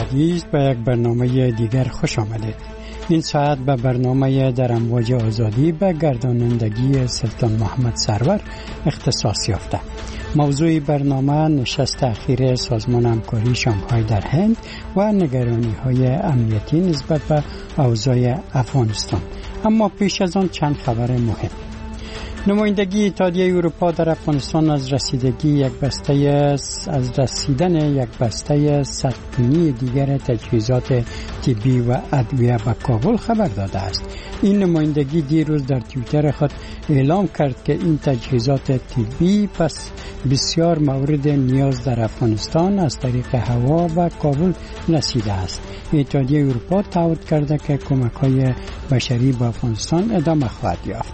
عزیز، به یک برنامه دیگر خوش آمدید. این ساعت به برنامه در امواج آزادی به گردانندگی سلطان محمد سرور اختصاص یافته. موضوع برنامه نشست اخیر سازمان همکاری شانگهای در هند و نگرانی‌های امنیتی نسبت به اوضاع افغانستان. اما پیش از آن چند خبر مهم. نمایندگی اتحادیه اروپا در افغانستان از رسیدن یک بسته 100 طنی دیگر تجهیزات طبی و ادویه به کابل خبر داده است. این نمایندگی دیروز در توییتر خود اعلام کرد که این تجهیزات طبی پس بسیار مورد نیاز در افغانستان از طریق هوا به کابل رسیده است. اتحادیه اروپا تعهد کرده که کمک‌های بشری به افغانستان ادامه خواهد یافت.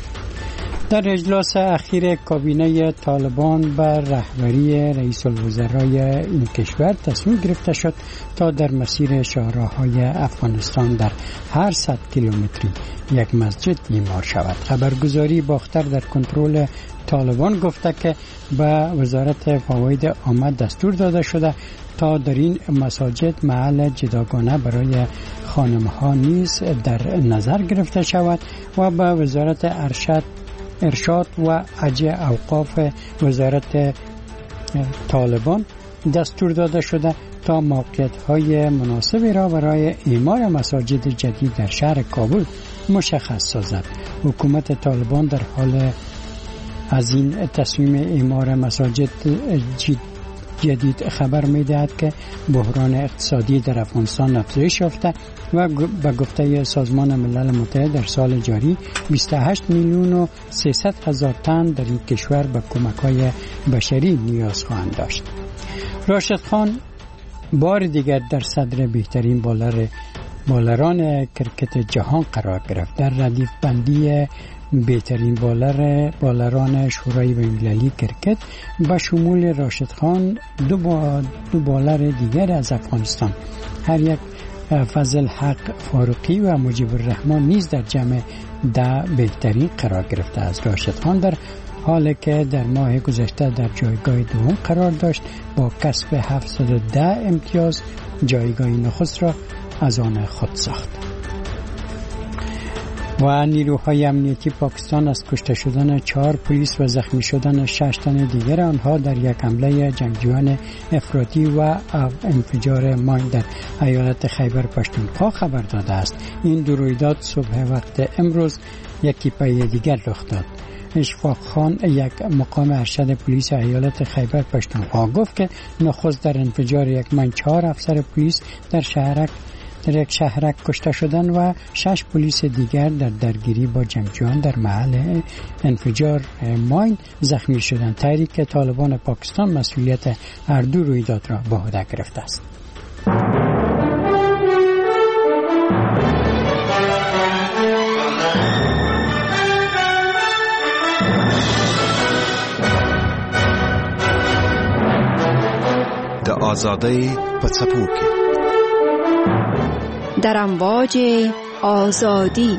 در اجلاس اخیر کابینه طالبان بر رهبری رئیس الوزرای این کشور تصمیم گرفته شد تا در مسیر شاهراه‌های افغانستان در هر 100 کیلومتری یک مسجد اعمار شود. خبرگزاری باختر در کنترل طالبان گفته که به وزارت فواید عامه دستور داده شده تا در این مساجد محل جداگانه برای خانم‌ها نیز در نظر گرفته شود و به وزارت ارشاد و عجز اوقاف وزارت طالبان دستور داده شده تا موقعیت‌های مناسبی را برای اعمار مساجد جدید در شهر کابل مشخص سازد. حکومت طالبان در حال از این تصمیم اعمار مساجد جدید خبر می‌دهد که بحران اقتصادی در افغانستان افزایش یافته و به گفته سازمان ملل متحد در سال جاری 28 میلیون و 300 هزار تن در این کشور به کمک‌های بشری نیاز خواهند داشت. راشد خان بار دیگر در صدر بهترین بالران کرکت جهان قرار گرفت. در ردیف بندی بهترین بالران شورای بین‌المللی کرکت با شمول راشد خان دو بالر دیگر از افغانستان هر یک فضل حق فاروقی و مجیب الرحمن نیز در جمع 10 بهترین قرار گرفته است. راشد خان در حالی که در ماه گذشته در جایگاه دوم قرار داشت با کسب 710 امتیاز جایگاه نخست را از آن خود ساخت. و نیروهای امنیتی پاکستان از کشته شدن 4 پلیس و زخمی شدن 6 تن دیگر آنها در یک حمله جنگجویان افراطی و انفجار ماین در ایالت خیبر پختونخوا خبر داده است. این دو رویداد صبح وقت امروز یکی پی دیگر رخ داد. اشفاق خان یک مقام ارشد پلیس ایالت خیبر پختونخوا گفت که نخست در انفجار یک ماین 4 افسر پلیس در یک شهرک کشته شدند و 6 پلیس دیگر در درگیری با جنگجویان در محل انفجار ماین زخمی شدند. تحریک طالبان پاکستان مسئولیت هر دو رویداد را به عهده گرفته است. د آزادی په څپو کې در امواج آزادی.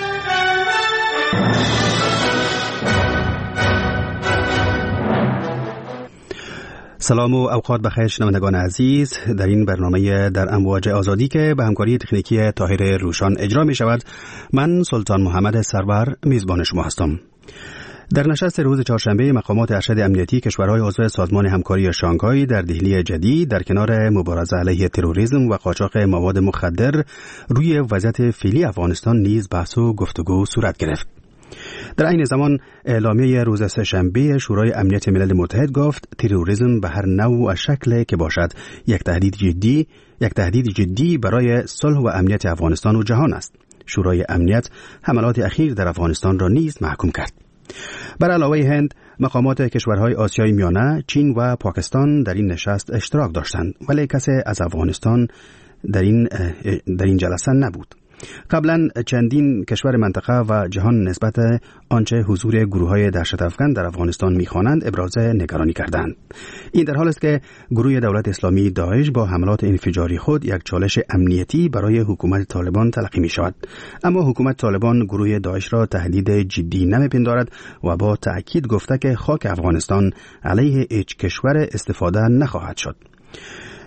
سلام و اوقات بخیر شنوندگان عزیز. در این برنامه در امواج آزادی که به همکاری تکنیکی طاهر روشان اجرا می شود، من سلطان محمد سرور میزبان شما هستم. در نشست روز چهارشنبه مقامات ارشد امنیتی کشورهای عضو سازمان همکاری شانگهای در دهلی جدید در کنار مبارزه علیه تروریسم و قاچاق مواد مخدر روی وضعیت فعلی افغانستان نیز بحث و گفتگو صورت گرفت. در این زمان اعلامیه روز سه‌شنبه شورای امنیت ملل متحد گفت تروریسم به هر نوع و شکل که باشد یک تهدید جدی برای صلح و امنیت افغانستان و جهان است. شورای امنیت حملات اخیر در افغانستان را نیز محکوم کرد. بر علاوه هند، مقامات کشورهای آسیای میانه، چین و پاکستان در این نشست اشتراک داشتند، ولی کسی از افغانستان در این جلسه نبود. قبلا چندین کشور منطقه و جهان نسبت آنچه حضور گروه‌های دهشت افکن در افغانستان می‌خوانند ابراز نگرانی کردند. این در حالی است که گروه دولت اسلامی داعش با حملات انفجاری خود یک چالش امنیتی برای حکومت طالبان تلقی می‌شود، اما حکومت طالبان گروه داعش را تهدید جدی نمی‌پندارد و با تأکید گفته که خاک افغانستان علیه هیچ کشور استفاده نخواهد شد.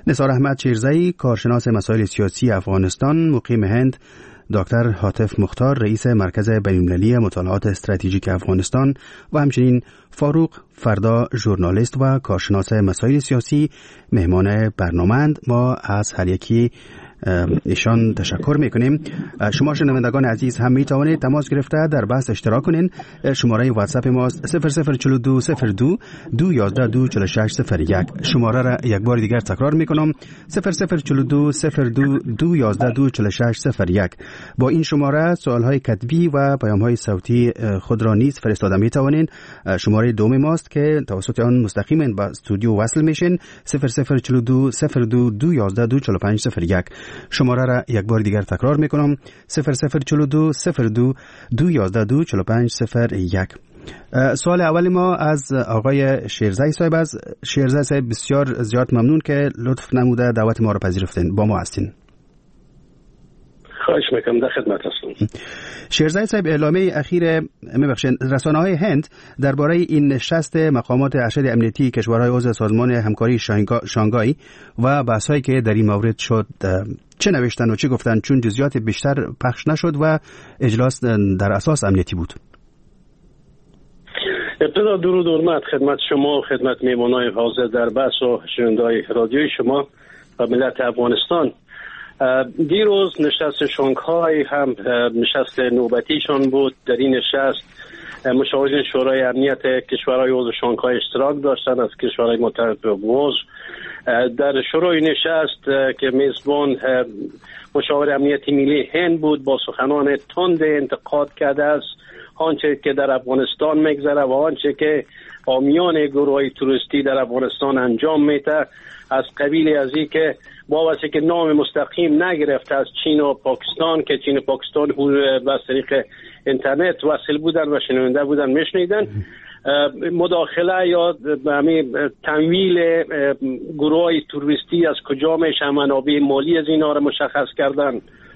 نثار احمد شیرزایی، کارشناس مسائل سیاسی افغانستان مقیم هند، دکتر حاتف مختار، رئیس مرکز بین‌المللی مطالعات استراتژیک افغانستان و همچنین فاروق فردا، ژورنالیست و کارشناس مسائل سیاسی مهمان برنامه‌اند. ما از هر یکی ایشان تشکر میکنیم. شما شنوندگان عزیز هم می توانید تماس گرفته در بحث اشتراک کنین. شماره واتساپ ما 0042 02 211 24601. شماره را یک بار دیگر تکرار میکنم 0042 02 211 24601. با این شماره سوال های کتبی و پیام های صوتی خود را نیز فرستاده می توانین. شماره دوم ماست که توسط آن مستقیما به استودیو وصل میشین 0042 02 211 24501. شماره را یک بار دیگر تکرار میکنم 0042 02 211 24501. سوال اول ما از آقای شیرزایی صاحب است. شیرزایی صاحب بسیار زیاد ممنون که لطف نموده دعوت ما را پذیرفتین، با ما هستین. خواهش میکنم، در خدمت هستم. شیرزایی صاحب، اعلامیه اخیر رسانه‌های هند درباره این نشست مقامات ارشد امنیتی کشورهای عضو سازمان همکاری شانگهای و بحث‌هایی که در این مورد شد چه نوشتن و چه گفتن، چون جزئیات بیشتر پخش نشد و اجلاس در اساس امنیتی بود؟ ابتدا درود و حرمت خدمت شما و خدمت میهمانان حاضر در بحث و شنونده‌های رادیوی شما و ملت افغانستان. دیروز نشست شانگهای هم نشست نوبتیشان بود. در این نشست مشاورین شورای امنیت کشورهای عضو شانگهای اشتراک داشتند از کشورهای متحد به عضو. در شروع نشست که میزبان مشاور امنیتی ملی هند بود، با سخنان تند انتقاد کرده است آنچه که در افغانستان میگذره و آنچه که حامیان گروه‌های تروریستی در افغانستان انجام میده، از قبیل از این که واسه که نام مستقیم نگرفته از چین و پاکستان که چین و پاکستان از طریق اینترنت وصل بودن و شنونده بودن میشنیدن، مداخله یا تمویل گروه‌های تروریستی از کجا میشه، منابع مالی از اینا را مشخص کردن،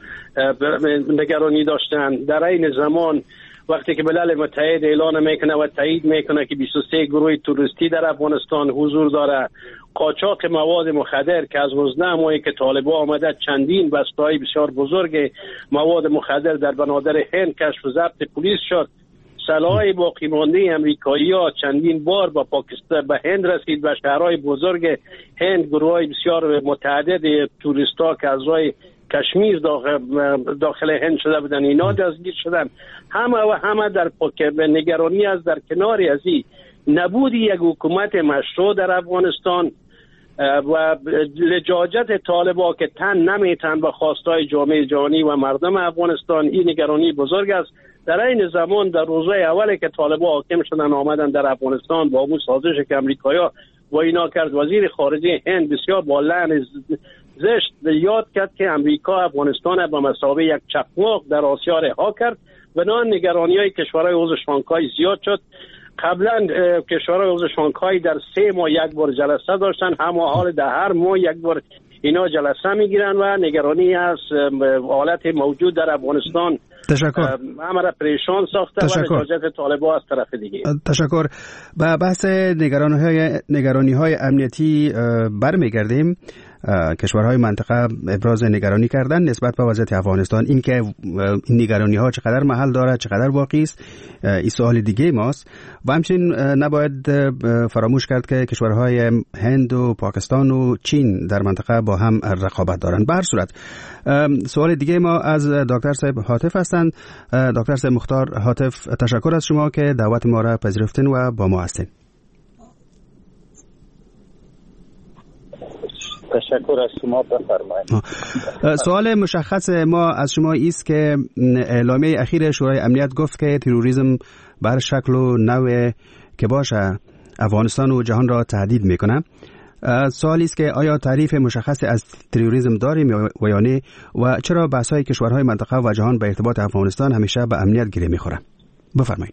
نگرانی داشتن. در این زمان وقتی که ملل متحد اعلان میکنه و تایید میکنه که 23 گروه تروریستی در افغانستان حضور داره، قاچاق مواد مخدر که از 19 ماهی که طالبان آمده چندین بسته‌های بسیار بزرگ مواد مخدر در بنادر هند کشف و ضبط پلیس شد، سلاح باقی مانده امریکایی‌ها چندین بار با پاکستان به هند رسید و شهرهای بزرگ هند گروه‌های بسیار متعدد توریست‌ها که از راه کشمیر داخل هند شده بودن اینا دستگیر شدن. همه در نگرانی از در کناری از این نبود یک حکومت مشروع در افغانستان و لجاجت طالبان که تن نمیتن به خواستهای جامعه جهانی و مردم افغانستان، این نگرانی بزرگ است. در این زمان در روزهای اولی که طالبان حاکم شدن آمدن در افغانستان با اون سازش که امریکایی‌ها و اینا کرد، وزیر خارجه هند بسیار با لعن زشت یاد کرد که امریکا افغانستان به مثابه یک چقماق در آسیا رها کرد و نگرانی‌های کشورهای عضو شانگهای زیاد شد. قبلا کشورهای عضو شانگهای در 3 ماه یک بار جلسه داشتن، اما حال در هر ماه یک بار اینا جلسه میگیرن و نگرانی از حالت موجود در افغانستان همه را پریشان ساخته و لجاجت طالبان از طرف دیگه. تشکر. به بحث نگرانی‌های امنیتی برمیگردیم. کشورهای منطقه ابراز نگرانی کردن نسبت به وضعیت افغانستان. این که این نگرانی‌ها چقدر محل داره، چقدر واقعی است، این سوال دیگه ماست. و همچنین نباید فراموش کرد که کشورهای هند و پاکستان و چین در منطقه با هم رقابت دارند. به هر صورت سوال دیگه ما از دکتر صاحب حاتف هستند. دکتر صاحب مختار حاتف، تشکر از شما که دعوت ما را پذیرفتین و با ما هستین. تشکر از شما، بفرمایید. سوال مشخص ما از شما است که اعلامیه اخیر شورای امنیت گفت که تروریسم بر شکل و نوع که باشه افغانستان و جهان را تهدید میکنه. سوالی است که آیا تعریف مشخصی از تروریسم داریم و یا نه، و چرا بحث‌های کشورهای منطقه و جهان به ارتباط افغانستان همیشه به امنیت گره میخوره؟ بفرمایید.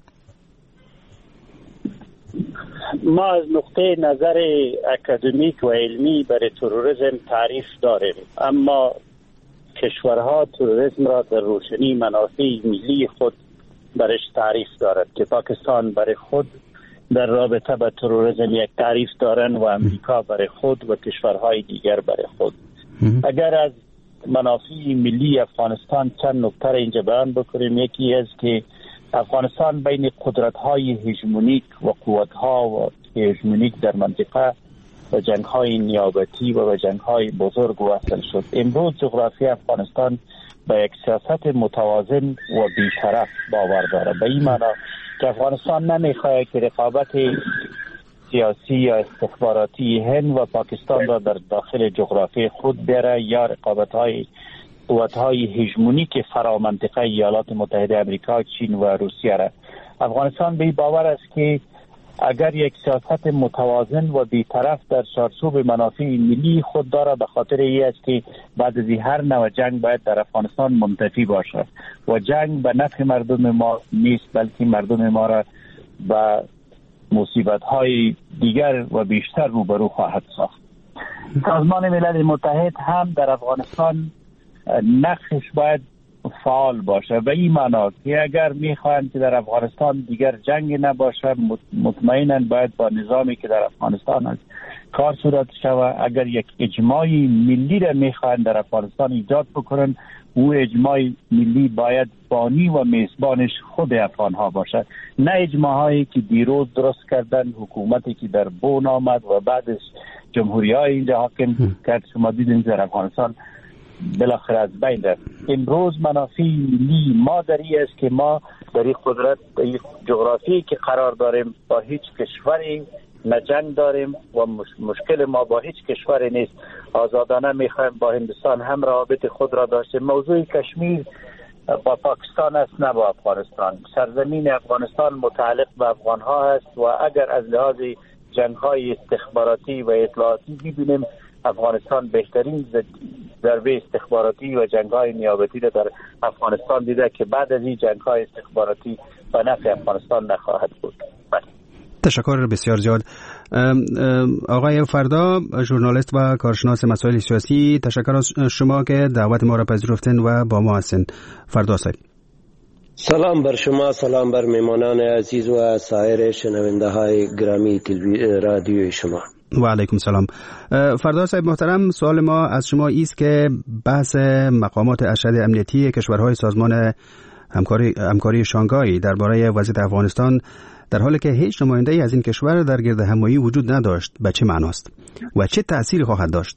ما از نقطه نظر اکادمیک و علمی برای تروریسم تعریف داریم، اما کشورها تروریسم را در روشنی منافع ملی خود برش تعریف دارد که پاکستان برای خود در رابطه با تروریسم یک تعریف دارن و امریکا برای خود و کشورهای دیگر برای خود. اگر از منافع ملی افغانستان چند نکته اینجا بیان بکنیم، یکی است که افغانستان بین قدرت‌های هژمونیک و قوت‌ها و هژمونیک در منطقه و جنگ‌های نیابتی و جنگ‌های بزرگ وصل شد. امروز جغرافی افغانستان به یک سیاست متوازن و بی‌طرف باور داره. به این معنی که افغانستان نمی‌خواهد که رقابت سیاسی یا استخباراتی هند و پاکستان را در داخل جغرافی خود بیاره یا رقابت‌های قوت‌های هژمونیک فرامنطقه ایالات متحده آمریکا، چین و روسیه را. افغانستان به باور است که اگر یک سیاست متوازن و بی‌طرف در چارچوب منافع ملی خود داره، به خاطر این است که بعد از هر نوع جنگ باید در افغانستان منتفی باشد و جنگ به نفع مردم ما نیست، بلکه مردم ما را به مصیبت‌های دیگر و بیشتر روبرو خواهد ساخت. سازمان ملل متحد هم در افغانستان نقشش باید فعال باشه. به این معنا که اگر میخواهند که در افغانستان دیگر جنگ نباشه، مطمئناً باید با نظامی که در افغانستان است کار صورت شود. اگر یک اجماع ملی را میخواهند در افغانستان ایجاد بکنن، او اجماع ملی باید بانی و میزبانش خود افغانها باشد، نه اجماعی که دیروز درست کردن، حکومتی که در بون آمد و بعدش جمهوری‌های اینجا حاکم کرد. شما دیدین در افغانستان بالاخره از بین رفت. امروز منافع ملی ما در این است که ما در این قدرت، در این جغرافی که قرار داریم، با هیچ کشوری نه جنگ داریم و مشکل ما با هیچ کشوری نیست. آزادانه میخوایم با هندوستان هم روابط خود را داشته. موضوع کشمیر با پاکستان است نه با افغانستان. سرزمین افغانستان متعلق به افغان ها است و اگر از لحاظ جنگ های استخباراتی و اطلاعاتی ببینیم، افغانستان بهترین ضربه استخباراتی و جنگ‌های نیابتی را در افغانستان دیده که بعد از این جنگ‌های استخباراتی به نفع افغانستان نخواهد بود. تشکر بسیار زیاد. آقای فردا، ژورنالیست و کارشناس مسائل سیاسی، تشکر از شما که دعوت ما را پذیرفتین و با ما هستین. فردا صاحب. سلام بر شما، سلام بر میمانان عزیز و سایر شنونده های گرامی رادیوی شما. و علیکم سلام. فردا صاحب محترم، سوال ما از شما است که بحث مقامات ارشد امنیتی کشورهای سازمان همکاری شانگهای درباره وضعیت افغانستان در حالی که هیچ نماینده‌ای از این کشور در گرد همایی وجود نداشت، به چه معناست و چه تأثیری خواهد داشت؟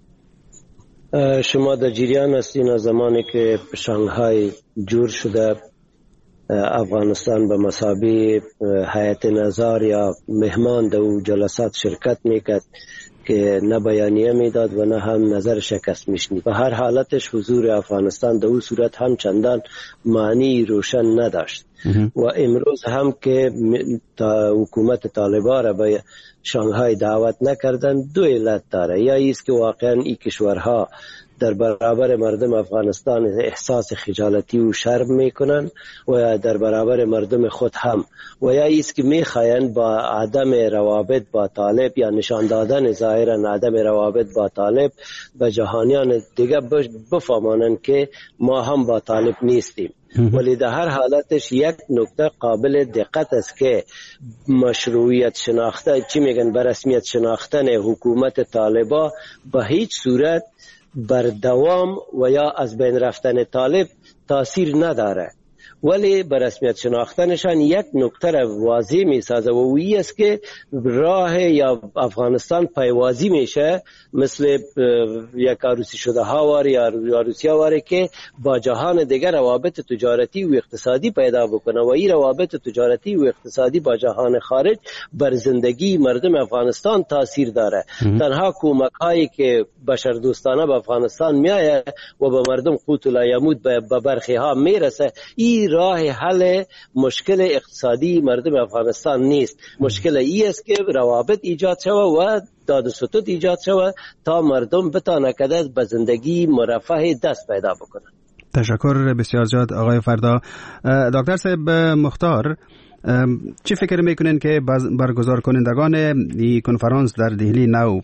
شما در جریان هستین از زمانی که شانگهای جور شده، افغانستان به مثابه هیئت نظار یا مهمان در جلسات شرکت میکرد که نه بیانیه میداد و نه هم نظر شکست میشنید. به هر حالتش حضور افغانستان در اون صورت هم چندان معنی روشن نداشت و امروز هم که حکومت طالبان را به شانگهای دعوت نکردن، دو علت داره. یا ایست که واقعا این کشورها در برابر مردم افغانستان احساس خجالتی و شرم میکنن و در برابر مردم خود هم، و یا ایست که میخواین با عدم روابط با طالب یا نشان دادن ظاهرا عدم روابط با طالب به جهانیان دیگه بفهمانن که ما هم با طالب نیستیم. ولی در هر حالتش یک نکته قابل دقت است که مشروعیت شناختن، چی میگن، به رسمیت شناختن حکومت طالبا به هیچ صورت بر دوام و یا از بین رفتن طالب تاثیر نداره، ولی بر رسمیت شناختنشان یک نکته را واضح می سازه و اویی است که راه یا افغانستان پیوازی میشه مثل یک عروسی شده ها یا روسیه واره که با جهان دیگر روابط تجارتی و اقتصادی پیدا بکنه و این روابط تجارتی و اقتصادی با جهان خارج بر زندگی مردم افغانستان تاثیر داره. تنها کمک هایی که بشر دوستانه به افغانستان میایه و به مردم قوت لا یموت به برخی ها میرسه، این راه حل مشکل اقتصادی مردم افغانستان نیست. مشکل ای است که روابط ایجاد شود و داد و ستد ایجاد شود تا مردم بتانه که به زندگی مرفه دست پیدا بکنن. تشکر بسیار زیاد آقای فردا. دکتر صاحب مختار، چی فکر میکنین که برگزار کنندگان این کنفرانس در دهلی نو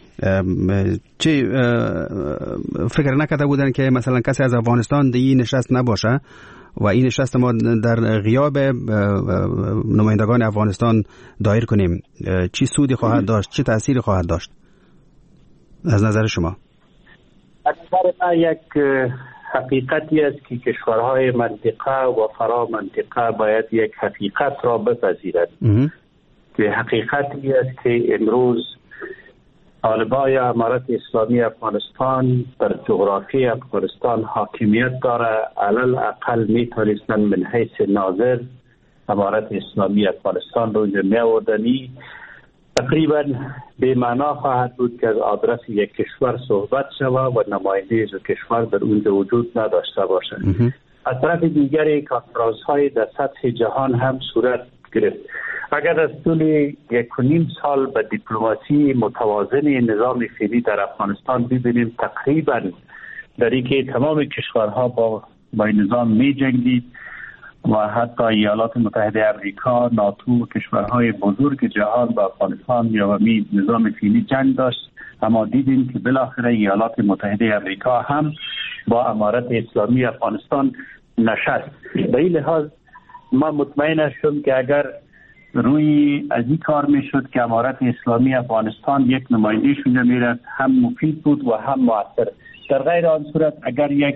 چی فکر نکرده بودن که مثلا کسی از افغانستان در این نشست نباشه و این نشست ما در غیاب نمایندگان افغانستان دایر کنیم چی سودی خواهد داشت، چه تأثیری خواهد داشت از نظر شما؟ از نظر من یک حقیقتی است که کشورهای منطقه و فرا منطقه باید یک حقیقت را بپذیرد که حقیقتی است که امروز طالبان امارت اسلامی افغانستان در جغرافی افغانستان حاکمیت داره. علل اقل میتونستن من حیث ناظر امارت اسلامی افغانستان رو اونجا میآوردنی. تقریبا به معنا خواهد بود که از آدرس یک کشور صحبت شود و نماینده از کشور در اونجا وجود نداشته باشد. از طرف دیگری کنفرانس های در سطح جهان هم صورت گرفت. اگر از طول 1.5 سال به دیپلماسی متوازن نظام فعلی در افغانستان ببینیم، تقریبا در اینکه تمام کشورها با این نظام می جنگید و حتی ایالات متحده امریکا، ناتو و کشورهای بزرگ جهان با افغانستان یا می نظام فعلی جنگ داشت، اما دیدیم که بالاخره ایالات متحده امریکا هم با امارت اسلامی افغانستان نشست. به این لحاظ ما مطمئن هستم که اگر روی از این کار میشد که امارت اسلامی افغانستان یک نماینده‌اش اونجا میرفت، هم مفید بود و هم مؤثر. در غیر آن صورت اگر یک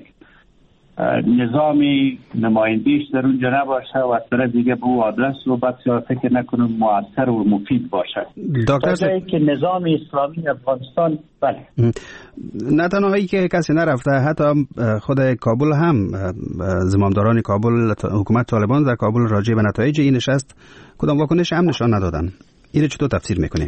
نظامی نماینده‌اش در اونجا نباشه و از طرف دیگه به او آدرس رو بسیار فکر نکنم مؤثر و مفید باشه. دکتر که نظام اسلامی افغانستان بله نه تنهایی که کسی نرفته، حتی خود کابل هم زمامداران کابل، حکومت طالبان در کابل راجع به نتایج این نشست کدام واکنش هم نشان ندادن. اینو چطور تفسیر میکنین؟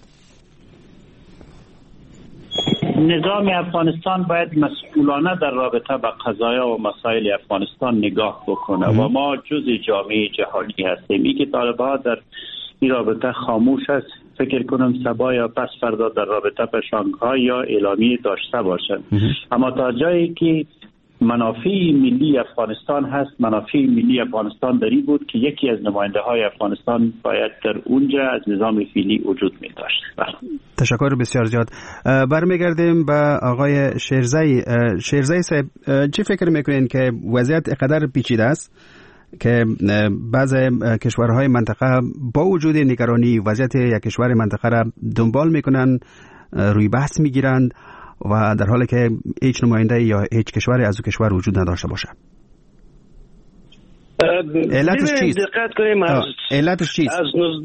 نظام افغانستان باید مسئولانه در رابطه با قضایا و مسائل افغانستان نگاه بکنه و ما جزء جامعه جهانی هستیم. این که طالبان در این رابطه خاموش است، فکر کنم صبا یا پس فردا در رابطه به شانگهای یا اعلامیه داشته باشند. اما تا جایی که منافع ملی افغانستان هست، منافع ملی افغانستان داری بود که یکی از نماینده های افغانستان باید در اونجا از نظام فعلی وجود می داشت. تشکر بسیار زیاد. برمیگردیم به آقای شیرزی صاحب، چی فکر میکنین که وضعیت اقدر پیچیده است که بعض کشورهای منطقه با وجود نگرانی وضعیت یک کشور منطقه را دنبال میکنن، روی بحث میگیرند و در حالی که هیچ نماینده یا هیچ کشوری از او کشور وجود نداشته باشه؟ علتش چیست؟ دقت کنیم علتش چیست؟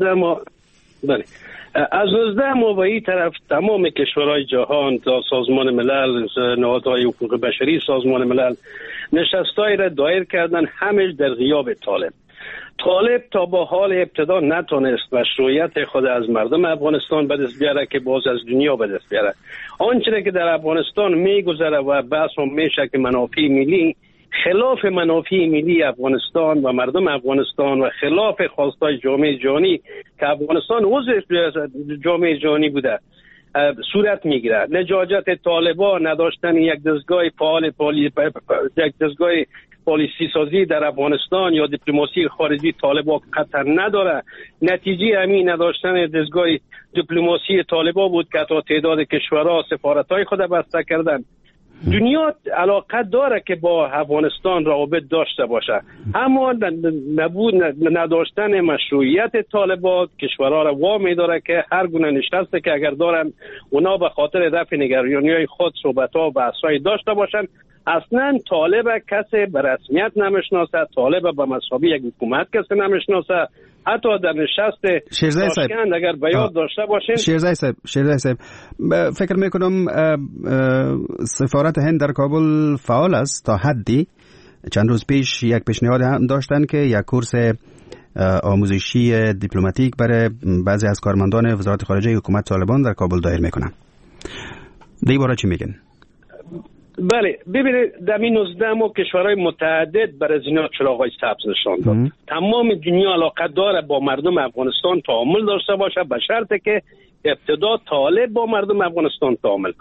از 19 ماه به این طرف تمام کشورهای جهان تا سازمان ملل، نهادهای حقوق بشری، سازمان ملل نشستایی را دایر کردن، همش در غیاب طالب تا با حال ابتدا نتونست مشروعیت خود از مردم افغانستان به دست بیاره که باز از دنیا به دست بیاره. آنچه که در افغانستان میگذره و بحث هم میشه که منافع ملی خلاف منافع ملی افغانستان و مردم افغانستان و خلاف خواستای جامعه جهانی که افغانستان عضو جامعه جهانی بوده صورت میگیره. لجاجت طالبان، نداشتن یک دستگاه فعال یک دستگاه پالیسی سازی در افغانستان یا دیپلماسی خارجی طالبان قطر نداره. نتیجه همین نداشتن دستگاه دیپلماسی طالبان بود که تا تعداد کشورها سفارت‌های خود بسته کردن. دنیا علاقه داره که با افغانستان روابط داشته باشه، اما نداشتن مشروعیت طالبان کشورها را وامی داره که هر گونه نشسته که اگر دارن اونا به خاطر رفع نگرانی‌های خود صحبت‌ها و بحث‌های داشته باشن. اصلا طالب کسی به رسمیت نمیشناسه، طالب به مسابقه یک حکومت کسی نمیشناسه. حتی در نشست تاشکند اگر به یاد داشته باشین شیرزی صاحب فکر میکنم سفارت هند در کابل فعال است تا حدی. چند روز پیش یک پیشنهاد هم داشتن که یک کورس آموزشی دیپلماتیک برای بعضی از کارمندان وزارت خارجه حکومت طالبان در کابل دایر میکنن. دیگه باره چی میگن؟ بله ببینید در این 19 ماه کشورهای متعدد برای از اینا چراغ‌های سبز نشان داد. تمام دنیا علاقه داره با مردم افغانستان تعامل داشته باشه به شرطی که ابتدا طالب با مردم افغانستان تعامل کنه.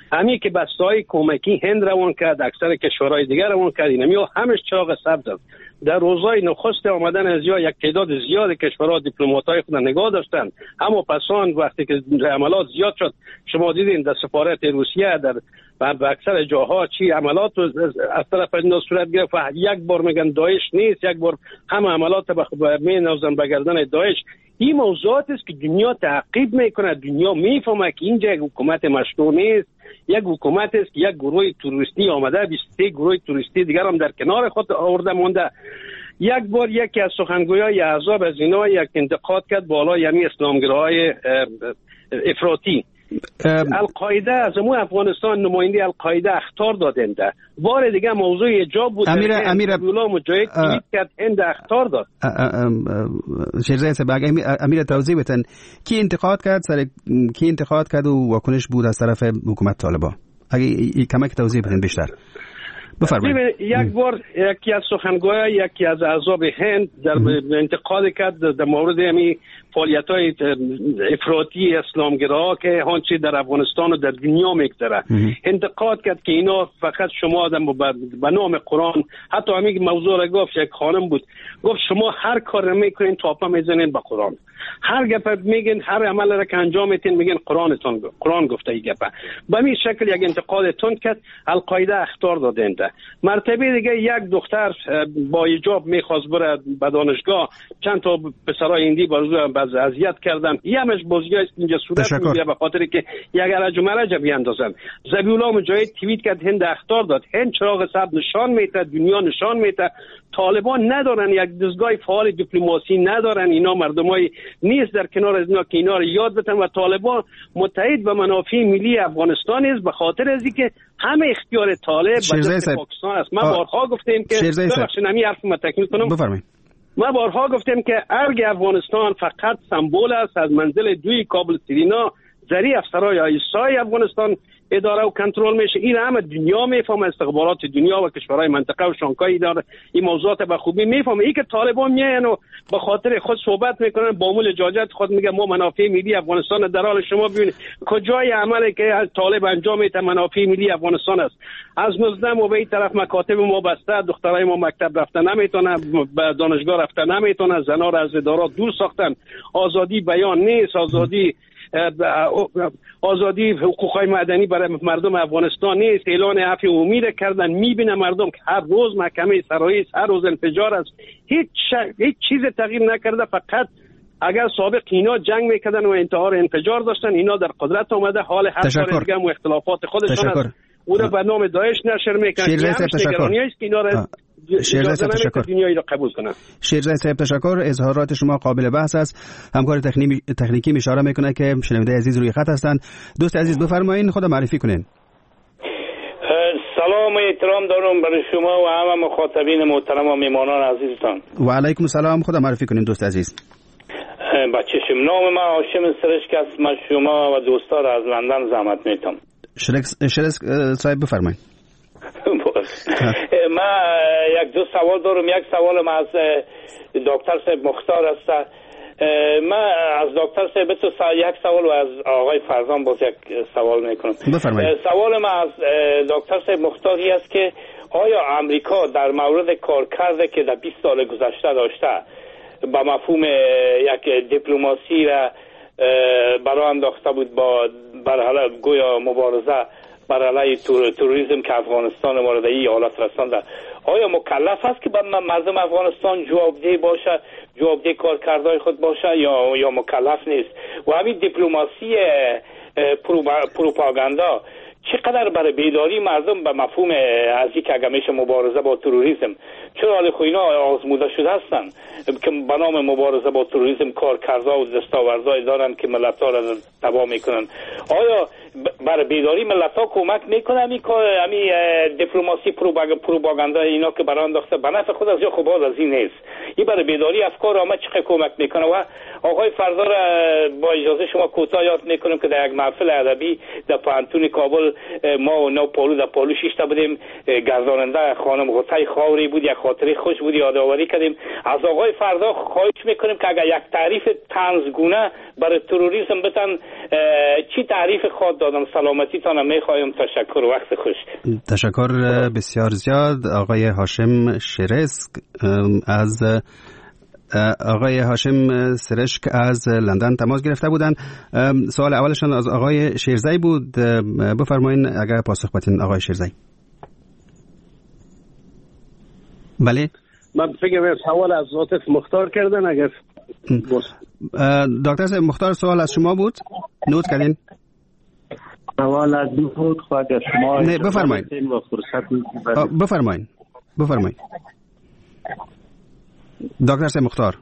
همی که بسته‌های کمکی هند روان کرد، اکثر کشورهای دیگر روان کرد، اینمی همش چراغ سبز است. در روزهای نخست آمدن از یا یک تعداد زیاد کشورها دیپلمات‌های خود نگاه داشتند، اما پسان وقتی که عملات زیاد شد، شما دیدین در سفارت روسیه در و اکثر جاها چی عملات از طرف اینا صورت گرفت. یک بار میگن داعش نیست، یک بار همه عملات به مینازن به گردن داعش. این موضوعات است که دنیا تعقیب میکنه، دنیا میفهمه که اینجا یک حکومت مشروع نیست، یک حکومت است که یک گروه توریستی آمده، 23 گروه توریستی دیگر هم در کنار خود آورده مونده. یک بار یکی از سخنگویای احزاب از اینا یک انتقاد کرد بالای یعنی اسلامگراهای افراطی. القاعده از امو افغانستان نماینده القاعده اخطار دادنده. بار دیگه موضوع ایجاب بود. امیر مجاهد توییت کرد هند اخطار داد. شیرزای سباق امیر توضیح بدن کی انتقاد کرد و واکنش بود از طرف حکومت طالبان. اگه کمک توضیح بدن بیشتر. بفرمایید. یک بار یکی از سخنگویان یکی از احزاب هند در انتقاد کرد در مورد همین فعالیت‌های افراطی اسلامگراها که هانچی در افغانستان و در دنیا میگذره. انتقاد کرد که اینا فقط شما آدم به نام قرآن، حتی همین موضوع را گفت، یک خانم بود گفت شما هر کار را میکنین تاپا میزنین به قرآن، هر گپ میگین، هر عمل را که انجام میتین میگین قرآن گفته این گپ. به این شکل یک انتقاد تند کرد. القاعده اخطار دادنده. مرتبه دیگه یک دختر با حجاب میخواست بره به دانشگاه، چند تا پسرای هندی بازو باز اذیت کردن. یمش بازیای است اینجا صورت میگیره به خاطر که یک عرج و مرج بیاندازن. ذبیحالله مجاهد توییت کرد هند اخطار داد. هند چراغ سبز نشان میده، دنیا نشان میده. طالبان ندارن یک دستگاه فعال دیپلماسی، ندارن. اینا مردمای نیست در کنار از اینا که اینا رو یاد بتن و طالبان متحد به منافع ملی افغانستان است، به خاطر از اینکه همه اختیار طالب به دست پاکستان است. ما بارها گفتیم که ببخشید همین حرف ما تکمیل کنم. بفرمایید. ما بارها گفتیم که ارگ افغانستان فقط سمبل است. از منزل 2 کابل سرینا ذریع افسرهای آیسای افغانستان اداره و کنترل میشه. این همه دنیا میفهمه، استخبارات دنیا و کشورهای منطقه و شانگهای اداره این موضوعات به خوبی میفهمه. این که طالبان میان و به خاطر خود صحبت میکنن با مول جاجت خود میگه ما منافع ملی افغانستان در حال شما ببینید کجای عملی که طالب انجام میده منافع ملی افغانستان است. از 19 و به این طرف مکاتب ما بسته، دخترای ما مکتب رفتن نمیتونن، به دانشگاه رفتن نمیتونن، زنا را از ادارات دور ساختن. آزادی بیان نیست، آزادی حقوقهای مدنی برای مردم افغانستان نیست. اعلان عفو عمومی کردن. میبینه مردم که هر روز محکمه سرایی، هر روز انفجار است. هیچ چیز تغییر نکرده. فقط اگر سابق اینا جنگ میکردن و انتحار انفجار داشتن، اینا در قدرت آمده، حال هر کار دیگه و اختلافات خودشان است. او را به نام داعش نشر میکنن. نگرانی است که اینا را شیرزای صاحب تشکر. دنیایی را قبول کنن. شیرزای صاحب تشکر. اظهارات شما قابل بحث است. همکار تکنیکی اشاره میکنه که شنونده عزیز روی خط هستند. دوست عزیز بفرمایید، خود معرفی کنین. سلام و احترام دارم برای شما و همه مخاطبین محترم و میهمانان عزیزتان. و علیکم السلام. خود معرفی کنین دوست عزیز. بچه‌شم نام من هاشم سرشک است. من شما و دوستا را از لندن زحمت میتم. شرک صاحب بفرمایید. من یک دو سوال دارم. یک سوالم از دکتر صاحب مختار است. من از دکتر صاحب تو یک سوال و از آقای فرزان باز یک سوال میکنم. بفرمایید. سوال من از دکتر صاحب مختاری است که آیا امریکا در مورد کارکرد که در 20 سال گذشته داشته با مفهوم یک دیپلماسی را برای انداخته بود با برای گویا مبارزه برای علیه تروریسم که افغانستان مورد این حالت رسانده، آیا مکلف است که مردم افغانستان جوابدهی باشه، جوابدهی کارکردهای خود باشه یا مکلف نیست؟ و همین دیپلماسی پروپاگاندا چقدر برای بیداری مردم به مفهوم از یک اگه میشه مبارزه با تروریسم، چرا حال خوینا آزموده شده هستن که به نام مبارزه با تروریسم کارکردها و دستاوردهایی دارن که ملت‌ها را تباه میکنن؟ آیا برای بیداری ملت‌ها کمک میکنه همین دیپلماسی پروپاگاندا اینا که برای انداخته به نفع خود از یا خوب از این نیست؟ این برای بیداری افکار آمد چقدر کمک میکنه؟ و آقای فرزا را با اجازه شما کوتاه یاد میکنم که در یک محفل ادبی در پانتون کابل ما و نو پولو در پولو شیشته بودیم، گرداننده خانم غطای خاوری بود، یک خاطره خوش بود یادآوری کردیم. از آقای فرزا خواهش میکنیم که اگر یک تعریف طنزگونه برای تروریسم بتن چی تعریف خود دادم. سلامتیتان میخوایم. تشکر و وقت خوش. تشکر بسیار زیاد. آقای هاشم شرسک از سرشک از لندن تماس گرفته بودن. سوال اولشان از آقای شیرزی بود. بفرمایید اگر پاسخ بدین آقای شیرزی. بله، من فکر سوال از عاطف مختار کردن. اگر دکتر صاحب مختار سوال از شما بود، نوت کردین؟ سوال از بود اگر شما نه بفرمایید. بفرمایید دکتر صاحب مختار.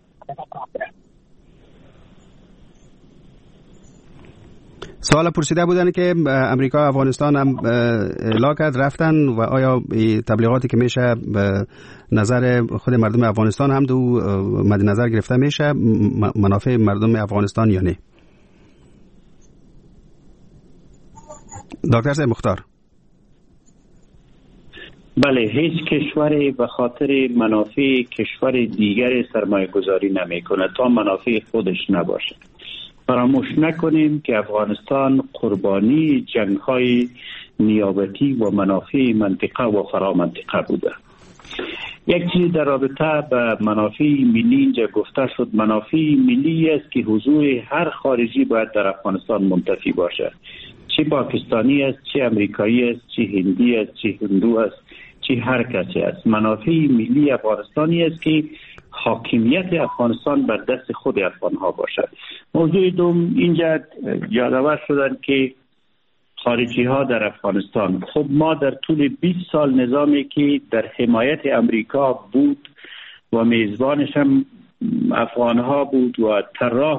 سوال پرسیده بودن که امریکا افغانستان هم اعلام کرد رفتن و آیا تبلیغاتی که میشه به نظر خود مردم افغانستان هم دو مد نظر گرفته میشه، منافع مردم افغانستان یا نه؟ دکتر صاحب مختار. بله، هیچ کشوری به خاطر منافع کشور دیگر سرمایه گذاری نمی کنه تا منافع خودش نباشه. فراموش نکنیم که افغانستان قربانی جنگ‌های نیابتی و منافع منطقه و فرامنطقه بوده. یک چیز در رابطه به منافع ملی اینجا گفته شد. منافع ملی است که حضور هر خارجی باید در افغانستان منتفی باشه، چه پاکستانی است، چه امریکایی است، چه هندی است، چه هندو است، چه هر کسی است. منافع ملی افغانستانی است که حاکمیت افغانستان بر دست خود افغان‌ها باشد. موضوع دوم، اینجا یادآور شدن که خارجی ها در افغانستان، خب ما در طول 20 سال نظامی که در حمایت امریکا بود و میزبانش هم افغان‌ها بود و طراح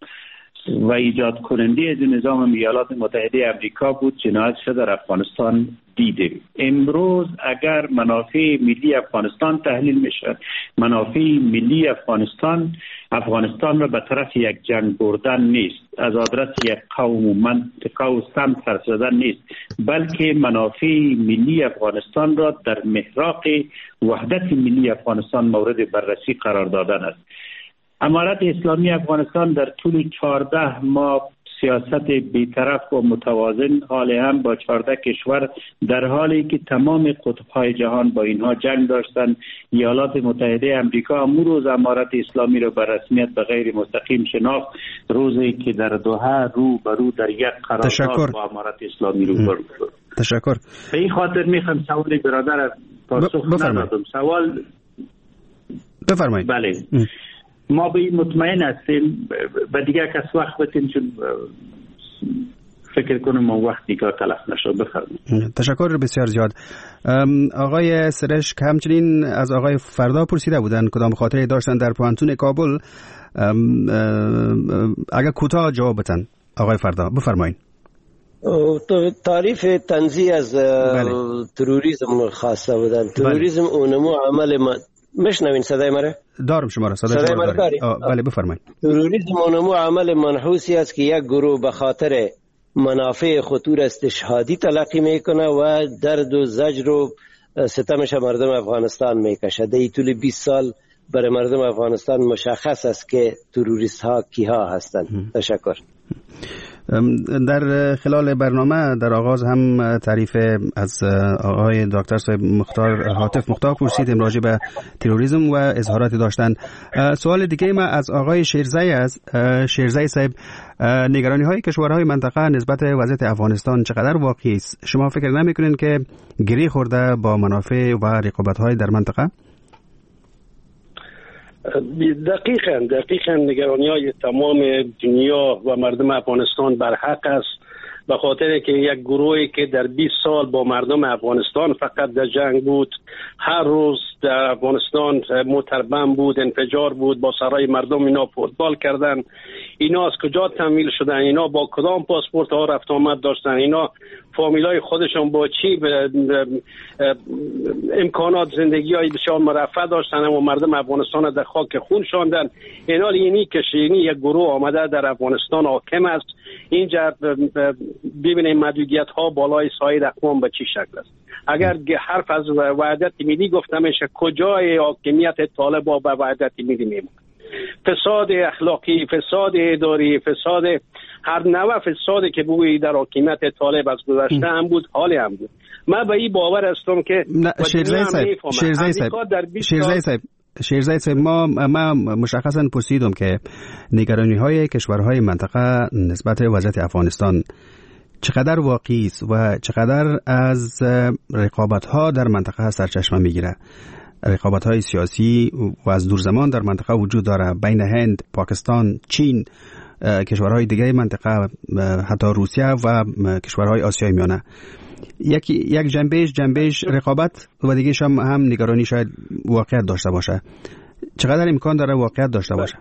و ایجاد کننده از نظام ایالات متحده امریکا بود، جنایتش در افغانستان دیدیم. امروز اگر منافع ملی افغانستان تحلیل میشد، منافع ملی افغانستان را به طرف یک جنگ بردن نیست، از آدرس یک قوم و منطقه و سمت حرف زدن نیست، بلکه منافع ملی افغانستان را در محراق وحدت ملی افغانستان مورد بررسی قرار دادن است. امارت اسلامی افغانستان در طول 14 ماه سیاست بی‌طرف و متوازن حال هم با 14 کشور، در حالی که تمام قطب‌های جهان با اینها جنگ داشتند. ایالات متحده آمریکا امروز امارت اسلامی را به رسمیت به غیر مستقیم شناخت، روزی که در دوحه رو به رو در یک قرارداد با امارت اسلامی رو برو شد. تشکر. به این خاطر میخوام سوال برادر پاسخ ندادم. سوال بفرمایید. بله. ما به این مطمئن هستیم و دیگر کس وقت بتیم چون فکر کنم ما وقت دیگر تلف نشد. بفرمایید. تشکر بسیار زیاد. آقای سرشک همچنین از آقای فردا پرسیده بودن کدام خاطره داشتن در پوانتون کابل. اگر کوتاه جواب بدن آقای فردا بفرمایید. تعریف تنزیه از تروریسم خواسته بودن. تروریسم اونمو عمل مشنوین صدای مرا؟ دارم شما را. صدای مرا دارید؟ بله بفرمایید. تروریسم اونمو عمل منحوسی است که یک گروه به خاطر منافع خطور استشهادی تلقی میکنه و درد و زجر و ستمش مردم افغانستان میکشه. در طول 20 سال برای مردم افغانستان مشخص است که تروریست ها کیها هستند. تشکر. در خلال برنامه در آغاز هم تعریف از آقای دکتر صاحب هاتف مختار پرسیدیم راجع به تروریسم و اظهاراتی داشتن. سوال دیگه ما از آقای شیرزی صاحب، نگرانی های کشورهای منطقه نسبت وضعیت افغانستان چقدر واقعی است؟ شما فکر نمی‌کنید که گره خورده با منافع و رقابت های در منطقه؟ دقیقاً نگرانی‌های تمام دنیا و مردم افغانستان برحق است، به خاطر که یک گروهی که در 20 سال با مردم افغانستان فقط در جنگ بود، هر روز در افغانستان متربم بود، انفجار بود، با سرای مردم اینا فوتبال کردن. اینا از کجا تحمیل شدن؟ اینا با کدام پاسپورت ها رفت آمد داشتن؟ اینا فامیلای خودشون با چی امکانات زندگی های بسیار مرفه داشتن و مردم افغانستان در خاک خون شاندن. اینا یک گروه آمده در افغانستان حاکم است. اینجا ببینیم محدودیت ها بالای سایر اقوام به چی شکل است. اگر حرف از وحدت ملی گفته میشه، کجای حاکمیت طالبان به وحدت ملی میمونه؟ فساد اخلاقی، فساد اداری، فساد هر 90% که بوی در حکومت طالب از گذشته هم بود، حالی هم بود. من به این باور هستم که شیرزای صاحب ما مشخصا پرسیدم که نگرانی های کشورهای منطقه نسبت وضعیت افغانستان چقدر واقعی است و چقدر از رقابت ها در منطقه سرچشمه میگیره. رقابت های سیاسی و از دور زمان در منطقه وجود داره بین هند، پاکستان، چین، کشورهای دیگه منطقه، حتی روسیه و کشورهای آسیای میانه. یک جنبهش رقابت و دیگه‌ش هم نگرانی شاید واقعیت داشته باشه. چقدر امکان داره واقعیت داشته باشه؟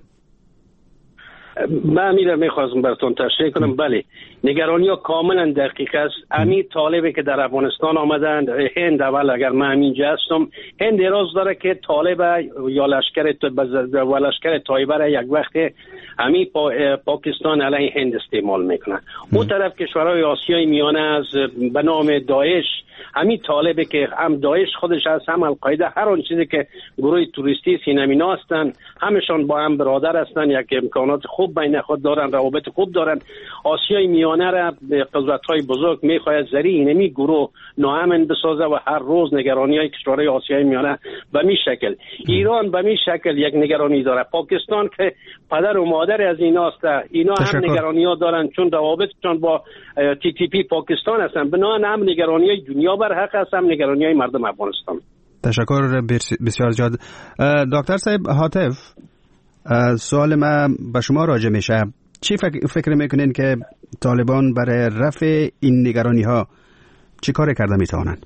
من میخواستم براتون تشریح کنم. بله، نگرانی ها کاملا دقیق است. امی طالبی که در افغانستان آمدند، هند اول اگر من اینجا هستم، هند اراز داره که طالب یا لشکر طایبه را یک وقت امی پاکستان علیه هند استعمال میکنه. اون طرف کشورهای آسیای میانه از به نام داعش، همین طالبه که هم داعش خودش هست، هم القاعده، هر آن چیزی که گروه توریستی سینمینا هستن، همشان با هم برادر هستن، یک امکانات خوب بین خود دارن، روابط خوب دارن. آسیای میانه را قدرت‌های بزرگ می‌خواهد زری اینمی گروه ناامن بسازه و هر روز نگرانی‌های کشورهای آسیای میانه به می شکل. ایران به می شکل یک نگرانی داره. پاکستان که پدر و مادر از ایناست، اینا هم نگرانی‌ها دارن چون روابطشان با تی تی پی پاکستان هستن. بنابراین هم نگرانی‌های دنیا بر حق است، هم نگرانی‌های مردم افغانستان. تشکر بسیار زیاد. دکتر صاحب هاتف، سوال من به شما راجع میشه. چی فکر میکنین که طالبان برای رفع این نگرانی ها چی کار کرده میتوانند؟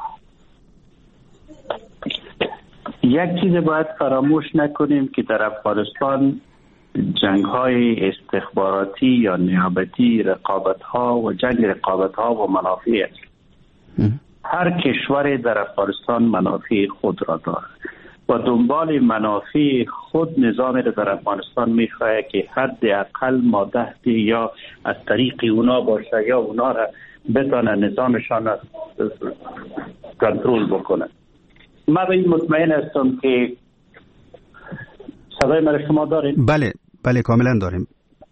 یک چیز باید فراموش نکنیم که در افغانستان جنگ های استخباراتی یا نیابتی، رقابت ها و جنگ رقابت ها و منافع است. هر کشور در افغانستان منافع خود را دارد و دنبال منافع خود نظامی را در افغانستان میخواهد که حداقل مادهتی یا از طریق اونا باشه یا اونا را بتانه نظامشان را کنترل بکنه. من به این مطمئن هستم که صدای من شما دارین؟ بله کاملا داریم.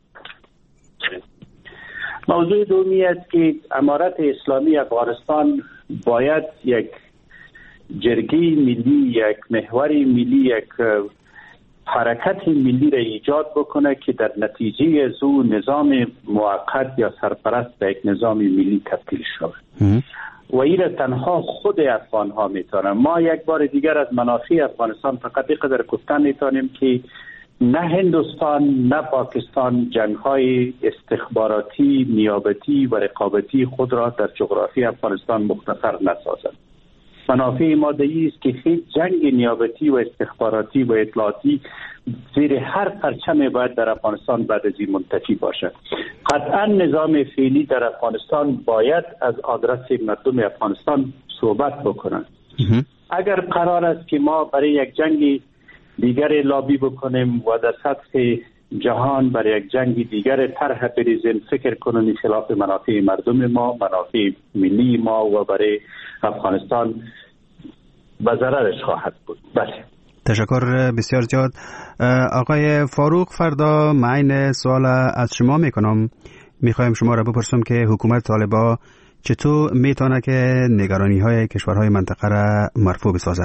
موضوع دومی است که امارت اسلامی افغانستان باید یک جرگی ملی، یک محوری ملی، یک حرکت ملی را ایجاد بکنه که در نتیجه از او نظام موقت یا سرپرست به یک نظام ملی تبدیل شود و این را تنها خود افغان ها میتونن. ما یک بار دیگر از منافع افغانستان فقط اینقدر گفتن میتونیم که نه هندوستان نه پاکستان جنگ های استخباراتی، نیابتی و رقابتی خود را در جغرافی افغانستان مختصر نسازند. منافع ما دایی است که هیچ جنگ نیابتی و استخباراتی و اطلاعاتی زیر هر پرچم باید در افغانستان بعد از این منتفی باشد. قطعا نظام فعلی در افغانستان باید از آدرس مردم افغانستان صحبت بکنند. اگر قرار است که ما برای یک جنگ دیگر لابی بکنیم و در سطح جهان برای یک جنگ دیگر طرح بریزیم، فکر کنیم خلاف منافع مردم ما، منافع ملی ما و برای افغانستان به ضررش خواهد بود. بله. تشکر بسیار زیاد. آقای فاروق فردا من سوال از شما میکنم. میخوایم شما را بپرسم که حکومت طالبان چطور میتونه که نگرانی های کشورهای منطقه را مرفوع بسازه؟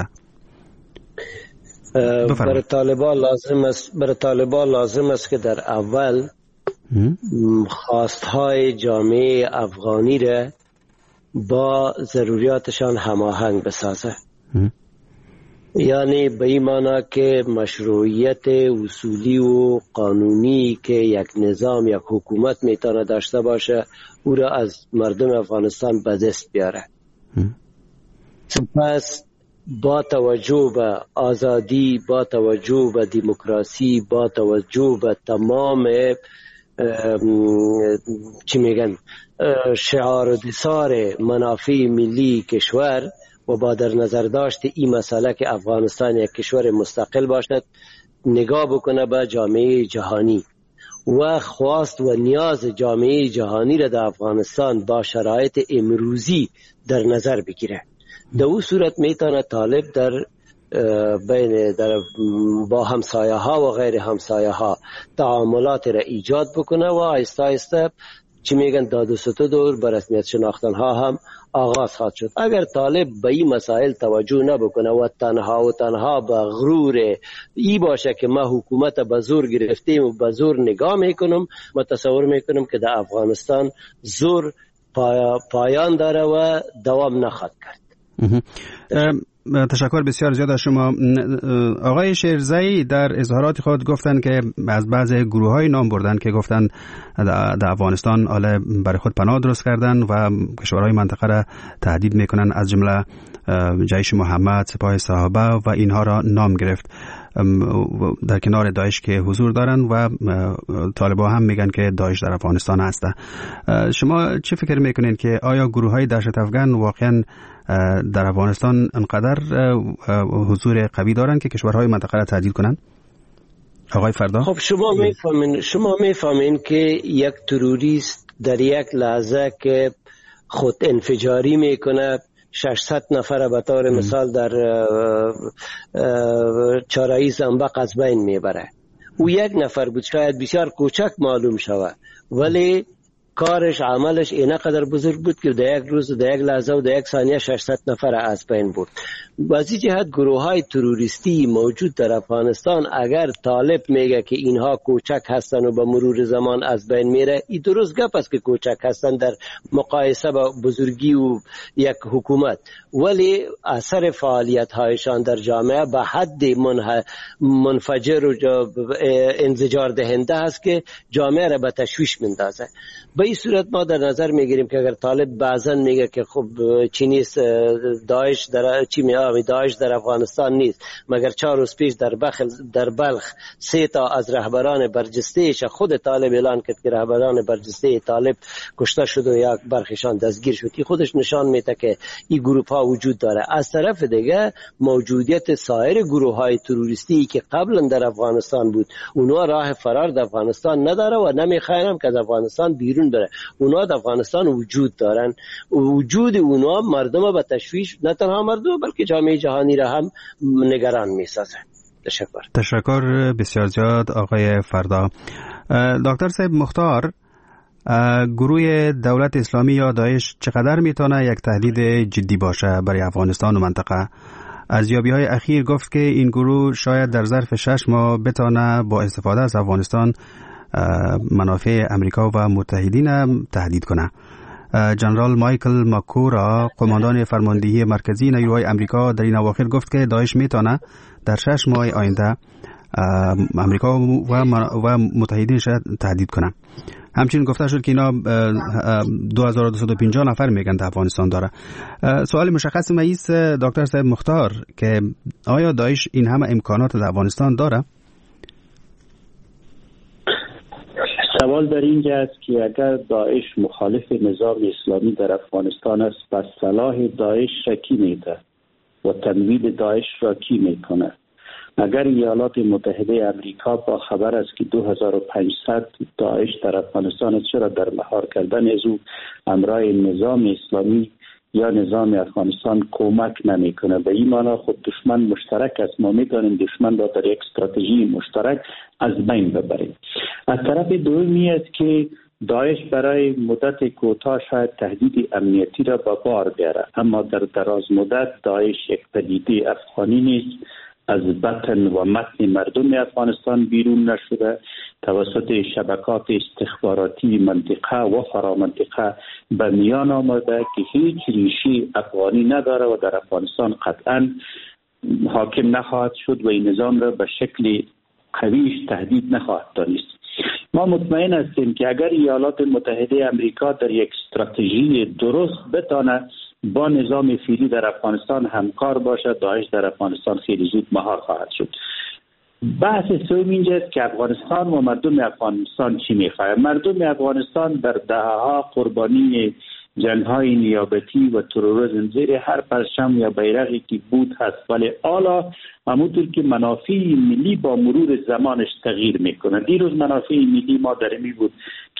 برای طالبان لازم است که در اول خواستهای جامعه افغانی را با ضروریاتشان هماهنگ بسازه. یعنی به این معنی که مشروعیت اصولی و قانونی که یک نظام، یک حکومت میتونه داشته باشه او را از مردم افغانستان به دست بیاره. سپس با توجه به آزادی، با توجه به دموکراسی، با توجه به تمام شعار و دسار منافع ملی کشور و با در نظر داشت این مسئله که افغانستان یک کشور مستقل باشد، نگاه بکنه به جامعه جهانی و خواست و نیاز جامعه جهانی را در افغانستان با شرایط امروزی در نظر بگیره. در او صورت میتونه طالب در بین با همسایه ها و غیر همسایه ها تعاملات را ایجاد بکنه و آهسته آهسته چی میگن داد و ستود بر رسمیت شناختن ها هم آغاز خواهد شد. اگر طالب به این مسائل توجه نبکنه و تنها به غرور ای باشه که ما حکومت به زور گرفتیم و به زور نگاه میکنم، متصور میکنم که در افغانستان زور پایان داره و دوام نخواهد کرد. تشکر بسیار زیاد از شما. آقای شیرزایی در اظهارات خود گفتند که از بعض گروه‌های نام بردن که گفتند در افغانستان حالا برای خود پناه درست کردن و کشورهای منطقه را تهدید میکنن، از جمله جیش محمد، سپاه صحابه و اینها را نام گرفت در کنار داعش که حضور دارن و طالبان هم میگن که داعش در افغانستان هسته. شما چه فکر میکنین که آیا گروه‌های دهشت افغان واقعا در افغانستان انقدر حضور قوی دارن که کشورهای منطقه را تهدید کنن؟ آقای فردا، خب شما میفهمین که یک تروریست در یک لحظه که خود انفجاری میکنه 600 نفر به طور مثال در چارایی زنبق از بین میبره. او یک نفر بود، شاید بسیار کوچک معلوم شود، ولی کارش عملش اینقدر بزرگ بود که در یک روز، در یک لحظه و در یک ثانیه 600 نفر از بین برد. از این جهت گروه های تروریستی موجود در افغانستان، اگر طالب میگه که اینها کوچک هستن و به مرور زمان از بین میره، این درست گپ است که کوچک هستن در مقایسه با بزرگی و یک حکومت، ولی اثر فعالیت هایشان در جامعه به حد منفجر و انزجار دهنده است که جامعه را به تشویش میندازه. به این صورت ما در نظر میگیریم که اگر طالب بعضا میگه که خب چی نیست، داعش در افغانستان نیست، مگر 4 روز پیش در بلخ 3 تا از رهبران برجستهش خود طالب اعلان کرد که رهبران برجسته طالب کشته شد و یک برخیشان دستگیر شد. این خودش نشان میده که این گروه ها وجود داره. از طرف دیگه موجودیت سایر گروه های تروریستی که قبلا در افغانستان بود، اونها راه فرار در افغانستان نداره و نمیخوایم که از افغانستان بیرون بره. اونها در افغانستان وجود دارن. وجود اونها مردم به تشویش، نه تنها مردم بلکه جامعه جهانی را هم نگران میسازه. تشکر بسیار زیاد آقای فردا. دکتر صاحب مختار، گروه دولت اسلامی یا داعش چقدر میتونه یک تهدید جدی باشه برای افغانستان و منطقه؟ از یابی‌های اخیر گفت که این گروه شاید در ظرف 6 ماه بتونه با استفاده از افغانستان منافع امریکا و متحدین تهدید کنه. جنرال مایکل ماکورا، قماندان فرماندهی مرکزی نیروهای امریکا، در این اواخر گفت که داعش میتونه در 6 ماه آینده امریکا و متحدینش تهدید کنه. همچنین گفته شد که اینا 2250 نفر میگن در افغانستان داره. سوال مشخص ما است دکتر صاحب مختار که آیا داعش این همه امکانات در افغانستان داره؟ سوال در اینجا است که اگر داعش مخالف نظام اسلامی در افغانستان است، پس صلاح داعش را کی میده و تمویل داعش را کی میکنه؟ اگر ایالات متحده امریکا با خبر است که 2500 داعش در افغانستان است، چرا در مهار کردن از او امرای نظام اسلامی یا نظام افغانستان کمک نمیکنه؟ به این معنا خود دشمن مشترک است. ما میتونیم دشمن را در یک استراتژی مشترک از بین ببریم. از طرف دومی است که داعش برای مدت کوتاه شاید تهدید امنیتی را به بار بیاره، اما در دراز مدت داعش یک پدیده افغانی نیست. از بطن و متن مردم افغانستان بیرون نشده، توسط شبکات استخباراتی منطقه و فرامنطقه به میان آمده که هیچ ریشه افغانی نداره و در افغانستان قطعا حاکم نخواهد شد و این نظام را به شکل قویش تهدید نخواهد دانست. ما مطمئن هستیم که اگر ایالات متحده امریکا در یک استراتژی درست بتانه با نظام فعلی در افغانستان همکار باشد، داعش در افغانستان خیلی زود مهار خواهد شد. بحث سوم اینجاست که افغانستان و مردم افغانستان چی میخواهد. مردم افغانستان در دهه‌ها قربانی جنگ‌های نیابتی و تروریسم زیر هر پرچم یا بیرقی که بود هست، ولی حالا همونطور که منافع ملی با مرور زمانش تغییر میکنه. دیروز منافع ملی ما در این بود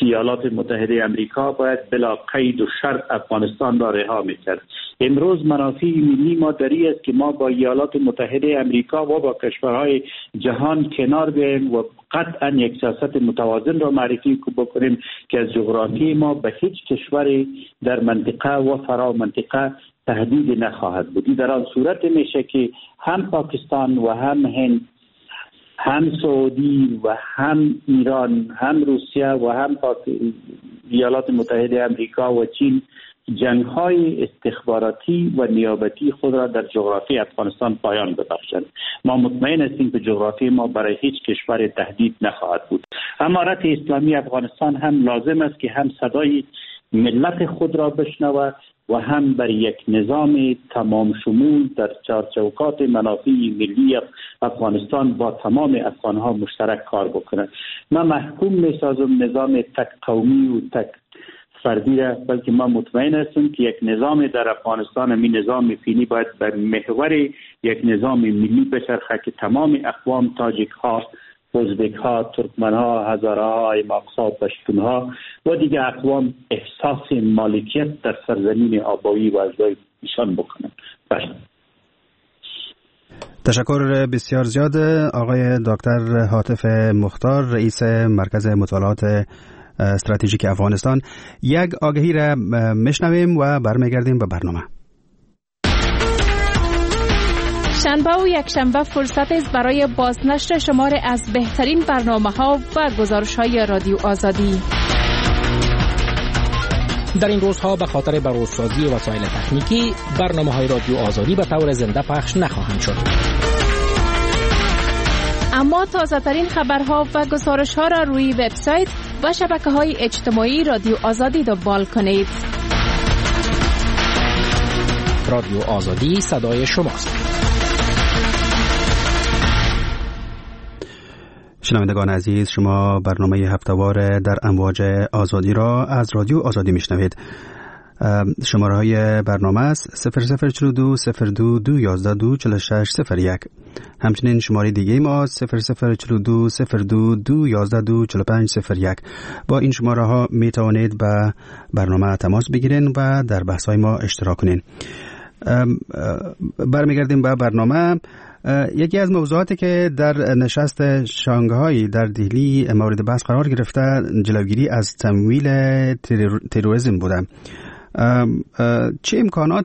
که ایالات متحده امریکا باید بلا قید و شرط افغانستان را رها میکرد. امروز منافع ملی ما دری است که ما با ایالات متحده امریکا و با کشورهای جهان کنار بیاییم و قطعا یک سیاست متوازن را معرفی بکنیم که از جغرافی ما به هیچ کشوری در منطقه و فرا منطقه تهدید نخواهد بود. در آن صورت میشه که هم پاکستان و هم هند، هم سعودی و هم ایران، هم روسیه و هم ایالات متحده امریکا و چین جنگ‌های استخباراتی و نیابتی خود را در جغرافی افغانستان پایان ببخشند. ما مطمئن هستیم که جغرافی ما برای هیچ کشور تهدید نخواهد بود. امارت اسلامی افغانستان هم لازم است که هم صدای ملت خود را بشنود و هم بر یک نظام تمام شمول در چارچوکات منافع ملی افغانستان با تمام افغانها مشترک کار بکنند. من محکوم می‌سازم نظام تک قومی و تک فردی را، بلکه ما مطمئن هستیم که یک نظام در افغانستان، همین نظام فینی باید بر محور یک نظام ملی بچرخه که تمام اقوام، تاجیک ها، ازبک ها، ترکمن ها، هزاره ها، ایماقس ها، پشتون ها و دیگر اقوام احساس مالکیت در سرزمین آبایی و اجزای ایشان بکنند. تشکر بسیار زیاد آقای دکتر حاطف مختار، رئیس مرکز مطالعات استراتژیک افغانستان. یک آگهی را میشنویم و برمیگردیم به برنامه. شنبه و یک شنبه فرصت است برای بازنشر شمار از بهترین برنامه‌ها و گزارش‌های رادیو آزادی. در این روزها به خاطر بروزسازی وسایل تکنیکی برنامه‌های رادیو آزادی به طور زنده پخش نخواهند شد. اما تازه‌ترین خبرها و گزارش‌ها را روی وبسایت و شبکه‌های اجتماعی رادیو آزادی دنبال کنید. رادیو آزادی صدای شماست. شنوندگان عزیز، شما برنامه هفته‌وار در امواج آزادی را از رادیو آزادی میشنوید. شماره های برنامه است 0042 022 11 46 01. همچنین شماره دیگه ما 0042 022 11 45 01. با این شماره ها می توانید به برنامه تماس بگیرین و در بحث های ما اشتراک کنین. برمیگردیم به برنامه. یکی از موضوعاتی که در نشست شانگهای در دهلی مورد بحث قرار گرفته جلوگیری از تمویل تروریسم بوده. چه امکانات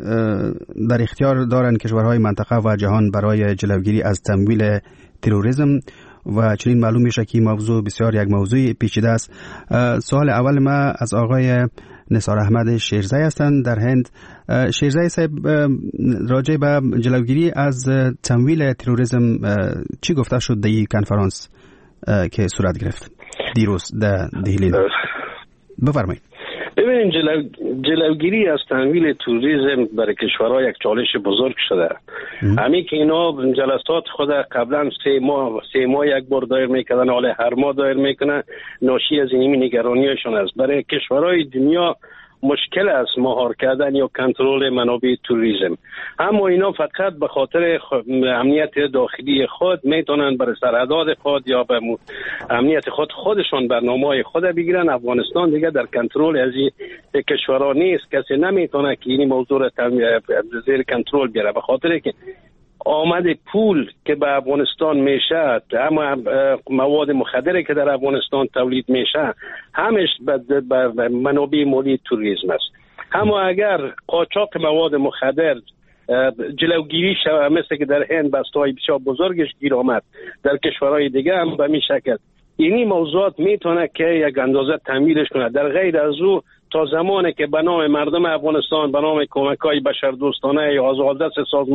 در اختیار دارند کشورهای منطقه و جهان برای جلوگیری از تمویل تروریسم؟ و چنین معلوم میشه که موضوع بسیار یک موضوع پیچیده است. سوال اول ما از آقای نثار احمد شیرزی هستند در هند. شیرزی صاحب، راجع به جلوگیری از تمویل تروریسم چی گفته شد در این کنفرانس که صورت گرفت دیروز در دهلی؟ بفرمایید. ببینید، جلوگیری از تمویل توریسم برای کشورها یک چالش بزرگ شده. همین که اینا جلسات خود قبلا 3 ماه یک بار دایر میکردن، حالا هر ماه دایر میکنن، ناشی از این نگرانیشون است. برای کشورهای دنیا مشکل است مهار کردن یا کنترل منابع توریسم. اما اینا فقط به خاطر امنیت داخلی خود میتونن برای سرحدات خود یا به امنیت خودشون برنامه‌های خود بگیرن. افغانستان دیگه در کنترل از این کشورها نیست، کسی نمیتونه که این موضوع را زیر کنترل بیاره، به خاطر که آمد پول که به افغانستان میشه، اما مواد مخدره که در افغانستان تولید میشه، همش به منابع مالی توریسم است. اما اگر قاچاق مواد مخدر جلوگیری شود، مثل که در هند بسته‌های بسیار بزرگش گیر آمد، در کشورهای دیگه هم به می شکل اینی موضوعات میتونه که یک اندازه تمویلش کنه. در غیر از او تا زمانی که به نام مردم افغانستان، به نام کمک‌های بشردوستانه یا آزادرس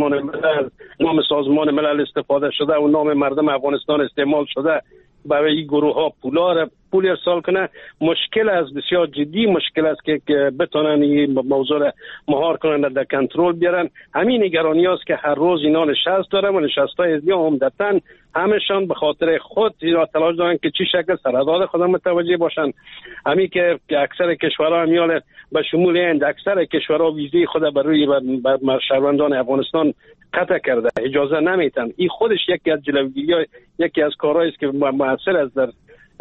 نام سازمان ملل استفاده شده و نام مردم افغانستان استعمال شده برای این گروه ها پول ارسال کنه، مشکل است، بسیار جدی مشکل است که بتونن این موضوع را مهار کنن، در کنترل بیارن. همین نگرانی است که هر روز اینا نشست دارن و نشست‌های از عمدتاً همشان به خاطر خود اینا تلاش دارن که چی شکل سرحدات خود متوجه باشن. همین که اکثر کشورها میال به شمول هند، اکثر کشورها ویزه خود بر روی شهروندان افغانستان قطع کرده، اجازه نمیتن. این خودش یکی از جلوگیری، یکی از کارهایی است که مؤثر است در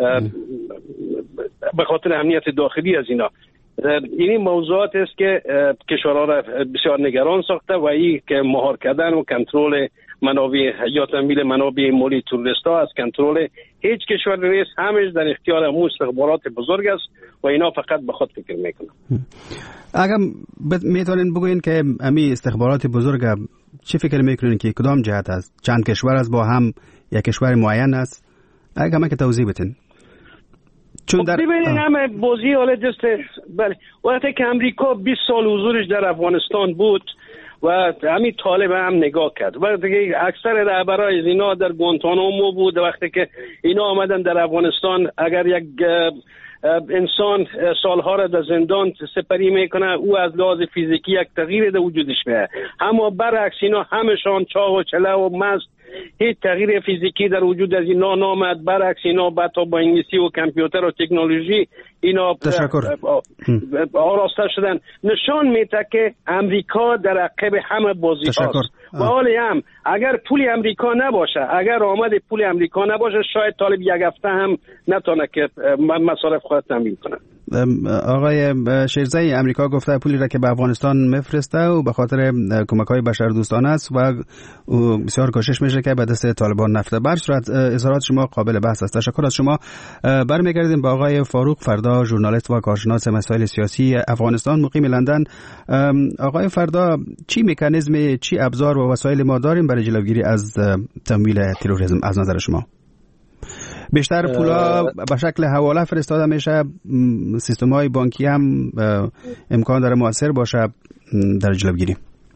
به خاطر امنیت داخلی از اینا. این موضوعات است که کشورها را بسیار نگران ساخته و این که مهار کردن و کنترل منابع یا تمویل منابع مالی توریستا از کنترل هیچ کشور نیست، همش در اختیار امو استخبارات بزرگ است و اینا فقط به خود فکر میکنن. اگر میتونین بگوین که امی استخبارات بزرگ چی فکر میکنین که کدام جهت است؟ چند کشور است با هم یا کشور معین است؟ اگر ما که توضیح بدین. چون در ببینید همه بازی حالا جسته. بله، وقتی که امریکا 20 سال حضورش در افغانستان بود و همین طالب هم نگاه کرد و دیگه اکثر رهبرای از اینا در گوانتانامو بود. وقتی که اینا آمدن در افغانستان، اگر یک انسان سالها را در زندان سپری میکنه، او از لحاظ فیزیکی یک تغییر در وجودش میاد، اما برعکس اینا همشان چاق و چله و مست، هیچ تغییر فیزیکی در وجود از اینا نامد. برعکس اینا بعد با انگلیسی و کامپیوتر و تکنولوژی اینا آراسته شدن. نشان میده که امریکا در عقب همه بازی هاست. و حالی هم اگر پول امریکا نباشه، اگر آمد پول امریکا نباشه، شاید طالب یک هفته هم نتونه که مصارف خود تامین کنه. آقای شیرزایی، امریکا گفته پولی را که به افغانستان میفرسته و به خاطر کمک‌های بشردوستانه است و بسیار کوشش میشه که به دست طالبان نفته. بر صورت اظهارات شما قابل بحث است. تشکر از شما. برمیگردیم به آقای فاروق فردا، ژورنالیست و کارشناس مسائل سیاسی افغانستان، مقیم لندن. آقای فردا، چی مکانیزم، چی ابزار و وسایل ما داریم برای جلوگیری از تمویل تروریسم از نظر شما؟ بیشتر پولا به شکل حواله فرستاده میشه، سیستم‌های بانکی هم امکان داره مؤثر باشه در جلوگیری؟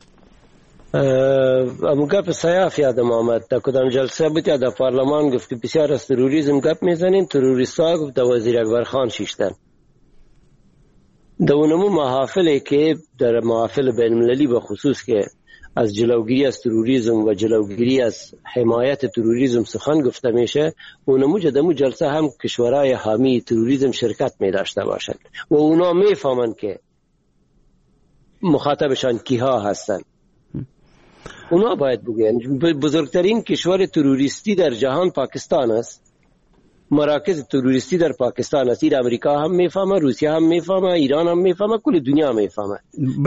ام گپ سیاف یادم آمد، در کدام جلسه بود یا در پارلمان گفت که بسیار از تروریسم گپ میزنیم، تروریستا گفت در وزیر اکبر خان شیشتن. در اونمو محافلی که در محافل بین المللی به خصوص که از جلوگیری از تروریسم و جلوگیری از حمایت تروریسم سخن گفته میشه، اونمو جدمو جلسه هم کشورهای حامی تروریسم شرکت می داشته باشند و اونا میفهمند که مخاطبشان کیها هستند. اونا باید بگن بزرگترین کشور تروریستی در جهان پاکستان است، مراکز تروریستی در پاکستان است. این امریکا هم میفهمه، روسیه هم میفهمه، ایران هم میفهمه، کل دنیا میفهمه.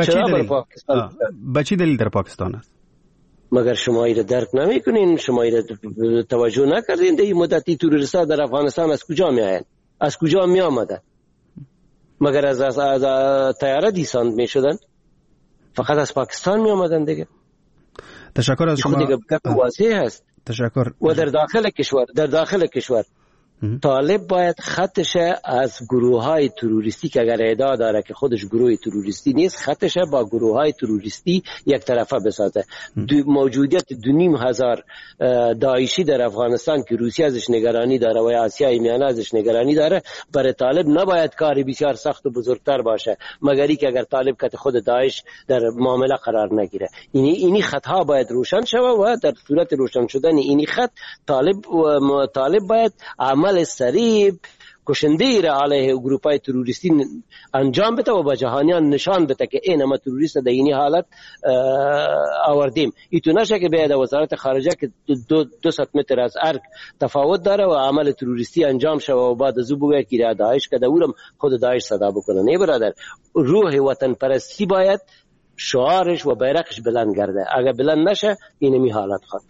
به چی دلیل در پاکستان است؟ مگر شما ایره درک نمیکنین، شما ایره توجه نکردین. در این مدتی تروریستا در افغانستان از کجا میآیند؟ از کجا می آمدن؟ مگر از طیاره دیساند میشدن؟ فقط از پاکستان می آمدن دیگه. تشکر از شما. دیگه واضح است. تشکر. و در داخل کشور طالب باید خطش از گروه های تروریستی که اگر ادعا داره که خودش گروه تروریستی نیست، خطش با گروه های تروریستی یک طرفه بسازه. موجودیت 2,500 داعشی در افغانستان که روسیه ازش نگرانی داره و آسیای میانه ازش نگرانی داره، برای طالب نباید کاری بسیار سخت و بزرگتر باشه، مگری که اگر طالب که خود داعش در معامله قرار نگیره. اینی خطها باید روشن شوه و در صورت روشن شدن اینی خط طالب باید عمل سریع کشنده را علیه گروپای تروریستی انجام بده و به جهانیان نشان بده که این همه تروریست در اینی حالت آوردیم. ایتو نشه که باید وزارت خارجه که 200 متر از ارگ تفاوت داره و عمل تروریستی انجام شده و بعد از او بگه که داعش که دورم خود داعش صدا بکنه. نه برادر، روح وطن پرستی باید شعارش و بیرقش بلند گرده. اگر بلند نشه اینمی حالت خواهد.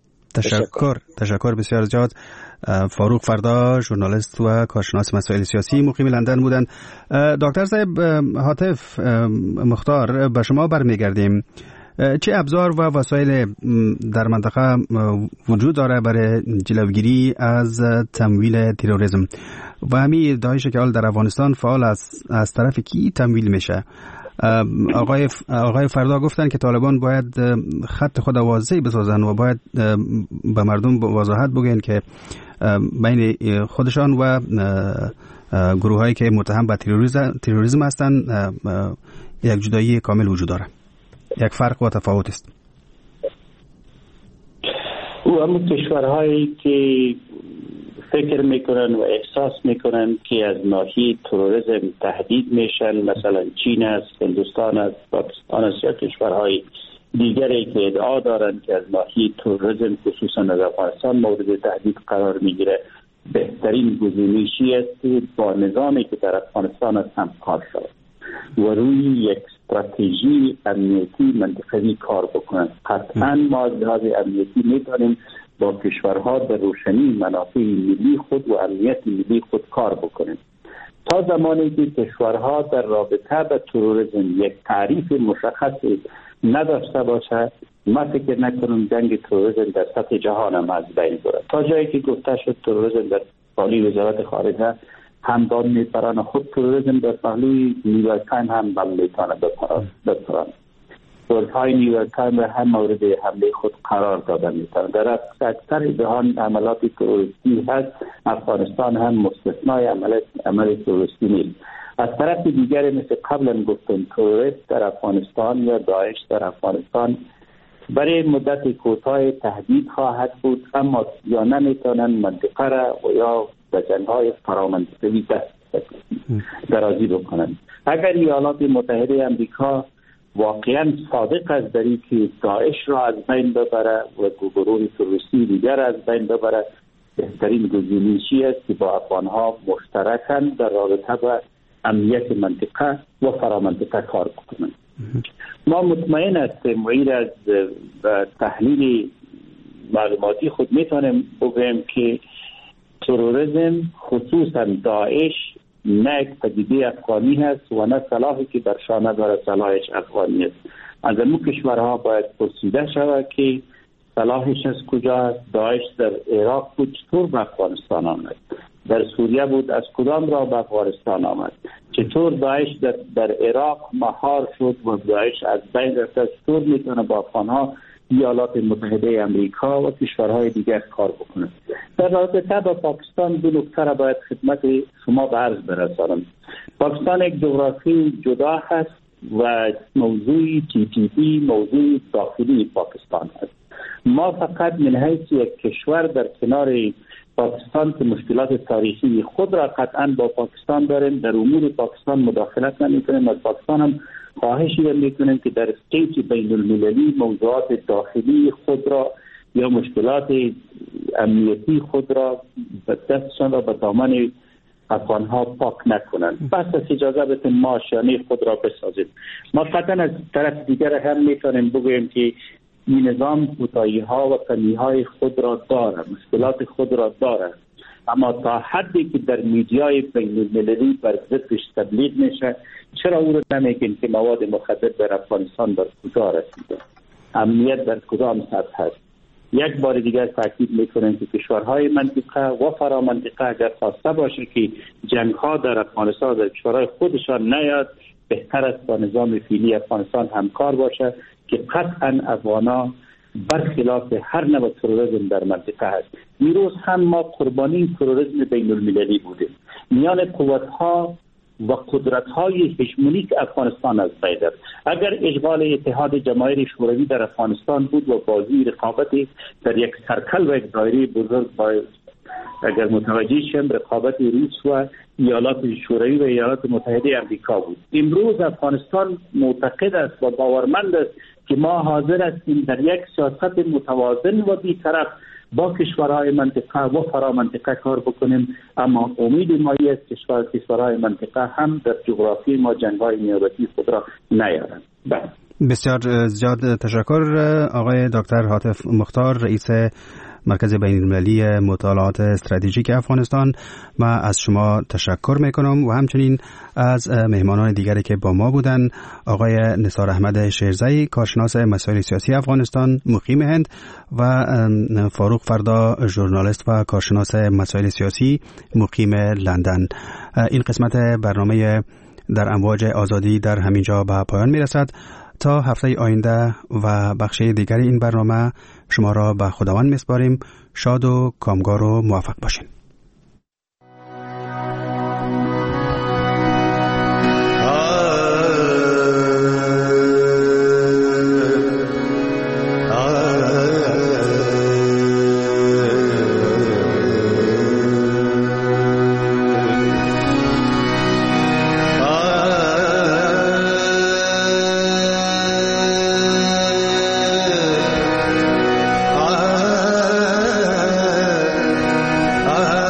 تشکر بسیار زیاد. فاروق فردا، ژورنالیست و کارشناس مسائل سیاسی، مقیم لندن بودند. دکتر صاحب هاتف مختار، به شما برمیگردیم. چه ابزار و وسایل در منطقه وجود داره برای جلوگیری از تمویل تروریسم و همین داعش که حال در افغانستان فعال از طرف کی تمویل میشه؟ آقای فردا گفتن که طالبان باید خط خود واضح بسازن و باید به مردم وضاحت بگن که بین خودشان و گروه هایی که متهم به تروریسم هستن یک جدایی کامل وجود داره. یک فرق و تفاوت است. اما کشورهایی که فکر میکنن و احساس میکنن که از ناحیه تروریسم تهدید میشن، مثلا چین است، هندوستان است، پاکستان است یا کشورهای دیگری که ادعا دارن که از ناحیه تروریسم خصوصا از افغانستان مورد تهدید قرار میگیره، بهترین گزینشی است که با نظامی که در افغانستان است همکار شود و روی یک استراتژی امنیتی منطقه‌ای کار بکنند. قطعا ما از لحاظ امنیتی میتونیم با کشورها در روشنی منافع ملی خود و امنیت ملی خود کار بکنیم. تا زمانی که کشورها در رابطه با تروریسم یک تعریف مشخصی نداشته باشه، ما فکر نکنم جنگ تروریسم در سطح جهان هم از بین بره. تا جایی که گفته شد تروریسم در پالی وزارت خارجه هم داد میپرن، خود تروریسم در پالی نیویورک تایم هم بل میتونه بپرن. های نیویورک تایم هم مورد حمله خود قرار داده میتونه. در اکثر جهان عملات تروریستی هست، افغانستان هم مستثنای عمل تروریستی نیست. از طرف دیگر مثل قبلا گفتم تروریست در افغانستان یا داعش در افغانستان برای مدت کوتاه تهدید خواهد بود، اما یا نمیتونن منطقه را و یا به جنگ‌های فرامنطقه‌ای دست درازی بکنند. اگر ایالات متحده آمریکا واقعا صادق است در اینکه داعش را از بین ببره و گروه تروریستی دیگر از بین ببره، بهترین گزینشی است که با افغانها مشترکاً در رابطه با امنیت منطقه و فرامنطقه کار بکنند. ما مطمئن هستیم و این از تحلیل معلوماتی خود میتونیم بگوییم که تروریسم خصوصا داعش نه یک پدیده افغانی هست و نه سلاحی که بر شانه داره سلاحش افغانی است. از امو کشورها باید پرسیده شود که سلاحش از کجا است. داعش در عراق بود، چطور به افغانستان آمد؟ در سوریه بود، از کدام را به افغانستان آمد؟ چطور داعش در عراق مهار شد و داعش از بین رفت؟ چطور میتونه با افغانها ایالات متحده آمریکا و کشورهای دیگر کار بکنه؟ در رابطه با پاکستان دو نکته را باید خدمت شما به عرض برسانم. پاکستان یک جغرافی جدا هست و موضوع TTP موضوع داخلی پاکستان هست. ما فقط من حیث یک کشور در کنار پاکستان که مشکلات تاریخی خود را قطعا با پاکستان داریم، در امور پاکستان مداخلت نمی‌کنیم. از پاکستان هم خواهشی می‌کنیم که در استیج بین المللی موضوعات داخلی خود را یا مشکلات امنیتی خود را به دستشان و به دامن افغانها پاک نکنند. پس از اجازه بدهید ما شانه خود را بسازیم. ما قطعا از طرف دیگر هم می‌تونیم بگوییم که این نظام کوتاهی‌ها و کمی‌های خود را دارد، مشکلات خود را دارد، اما تا حدی که در میدیای بین‌المللی بر ضدش تبلیغ میشه، چرا او را نمیگیم که مواد مخدر در افغانستان در کجا رسیده، امنیت در کدام سطح هست؟ یک بار دیگر تاکید میکنیم که کشورهای منطقه و فرامنطقه اگر خواسته باشه که جنگ‌ها در افغانستان در کشورهای خودشان نیاد، بهتر است با نظام فعلی افغانستان همکار باشه که قطعا افغانا برخلاف هر نوع تروریسم در منطقه هست. دیروز هم ما قربانی تروریسم بین المللی بودیم. میان قوت‌ها و قدرت‌های هژمونیک افغانستان از بین رفت. اگر اشغال اتحاد جماهیر شوروی در افغانستان بود و بازی رقابتی در یک سرکل و یک دایره بزرگ اگر متوجه شیم رقابت روس و ایالات شوروی و ایالات متحده آمریکا بود. امروز افغانستان معتقد است و باورمند است که ما حاضر هستیم در یک سیاست متوازن و بی‌طرف با کشورهای منطقه و فرامنطقه کار بکنیم، اما امید ما است کشورهای منطقه هم در جغرافی ما جنگ‌های نیابتی خود را نیارند. بسیار زیاد تشکر آقای دکتر هاتف مختار، رئیس مرکز بین‌المللی مطالعات استراتژیک افغانستان. من از شما تشکر میکنم و همچنین از مهمانان دیگری که با ما بودن، آقای نثار احمد شیرزایی، کارشناس مسائل سیاسی افغانستان مقیم هند، و فاروق فردا، ژورنالیست و کارشناس مسائل سیاسی مقیم لندن. این قسمت برنامه در امواج آزادی در همینجا به پایان میرسد. تا هفته آینده و بخش دیگر این برنامه شما را به خداوند میسپاریم. شاد و کامگار و موفق باشین. ah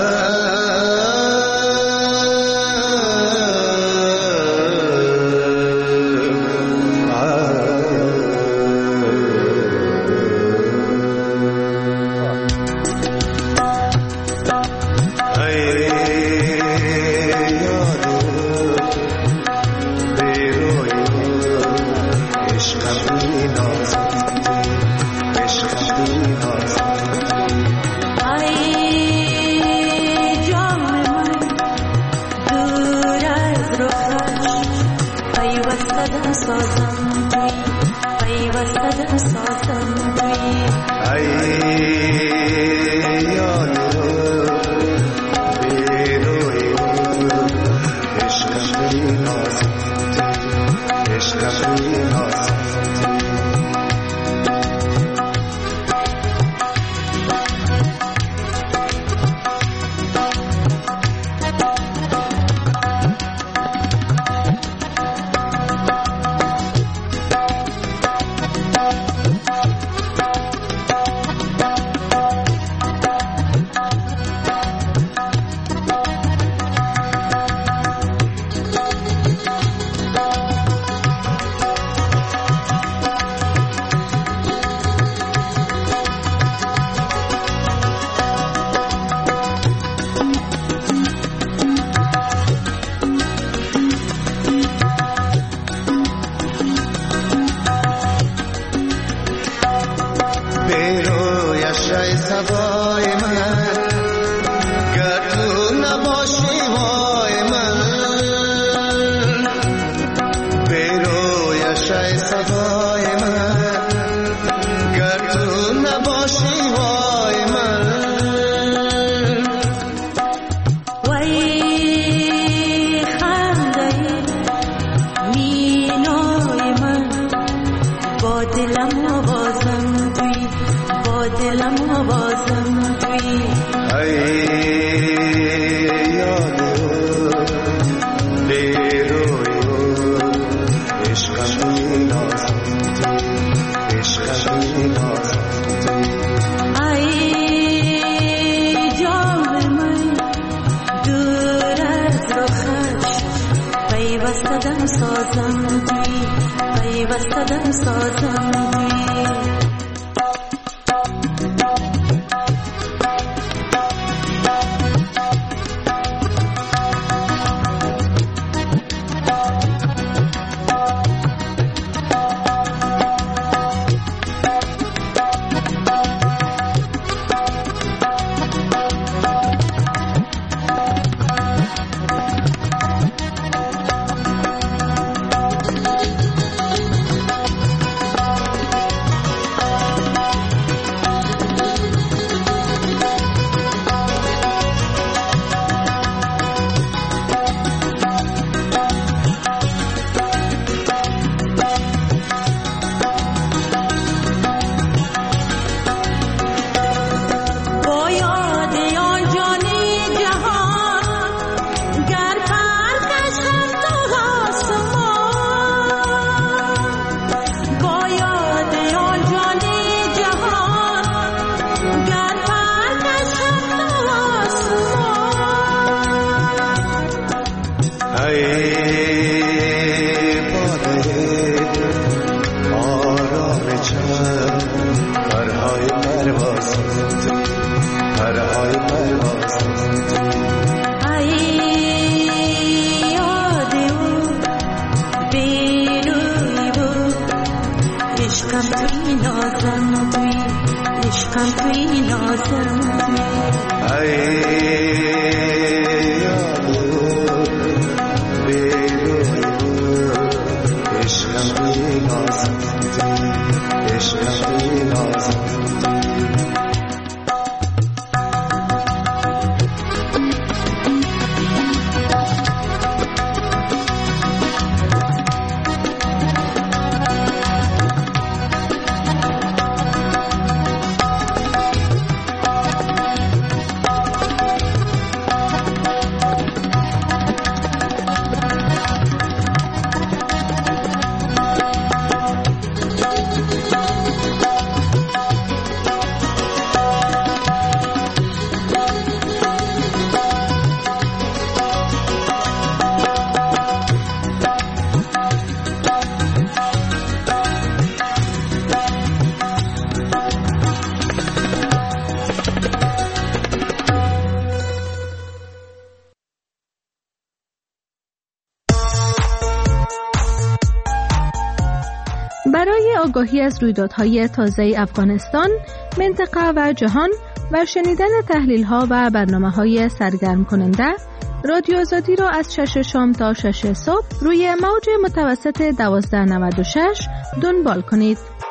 برای آگاهی از رویدادهای تازه افغانستان، منطقه و جهان و شنیدن تحلیل‌ها و برنامه‌های سرگرم کننده، رادیو آزادی را از 6 شام تا 6 صبح روی موج متوسط 1296 دنبال کنید.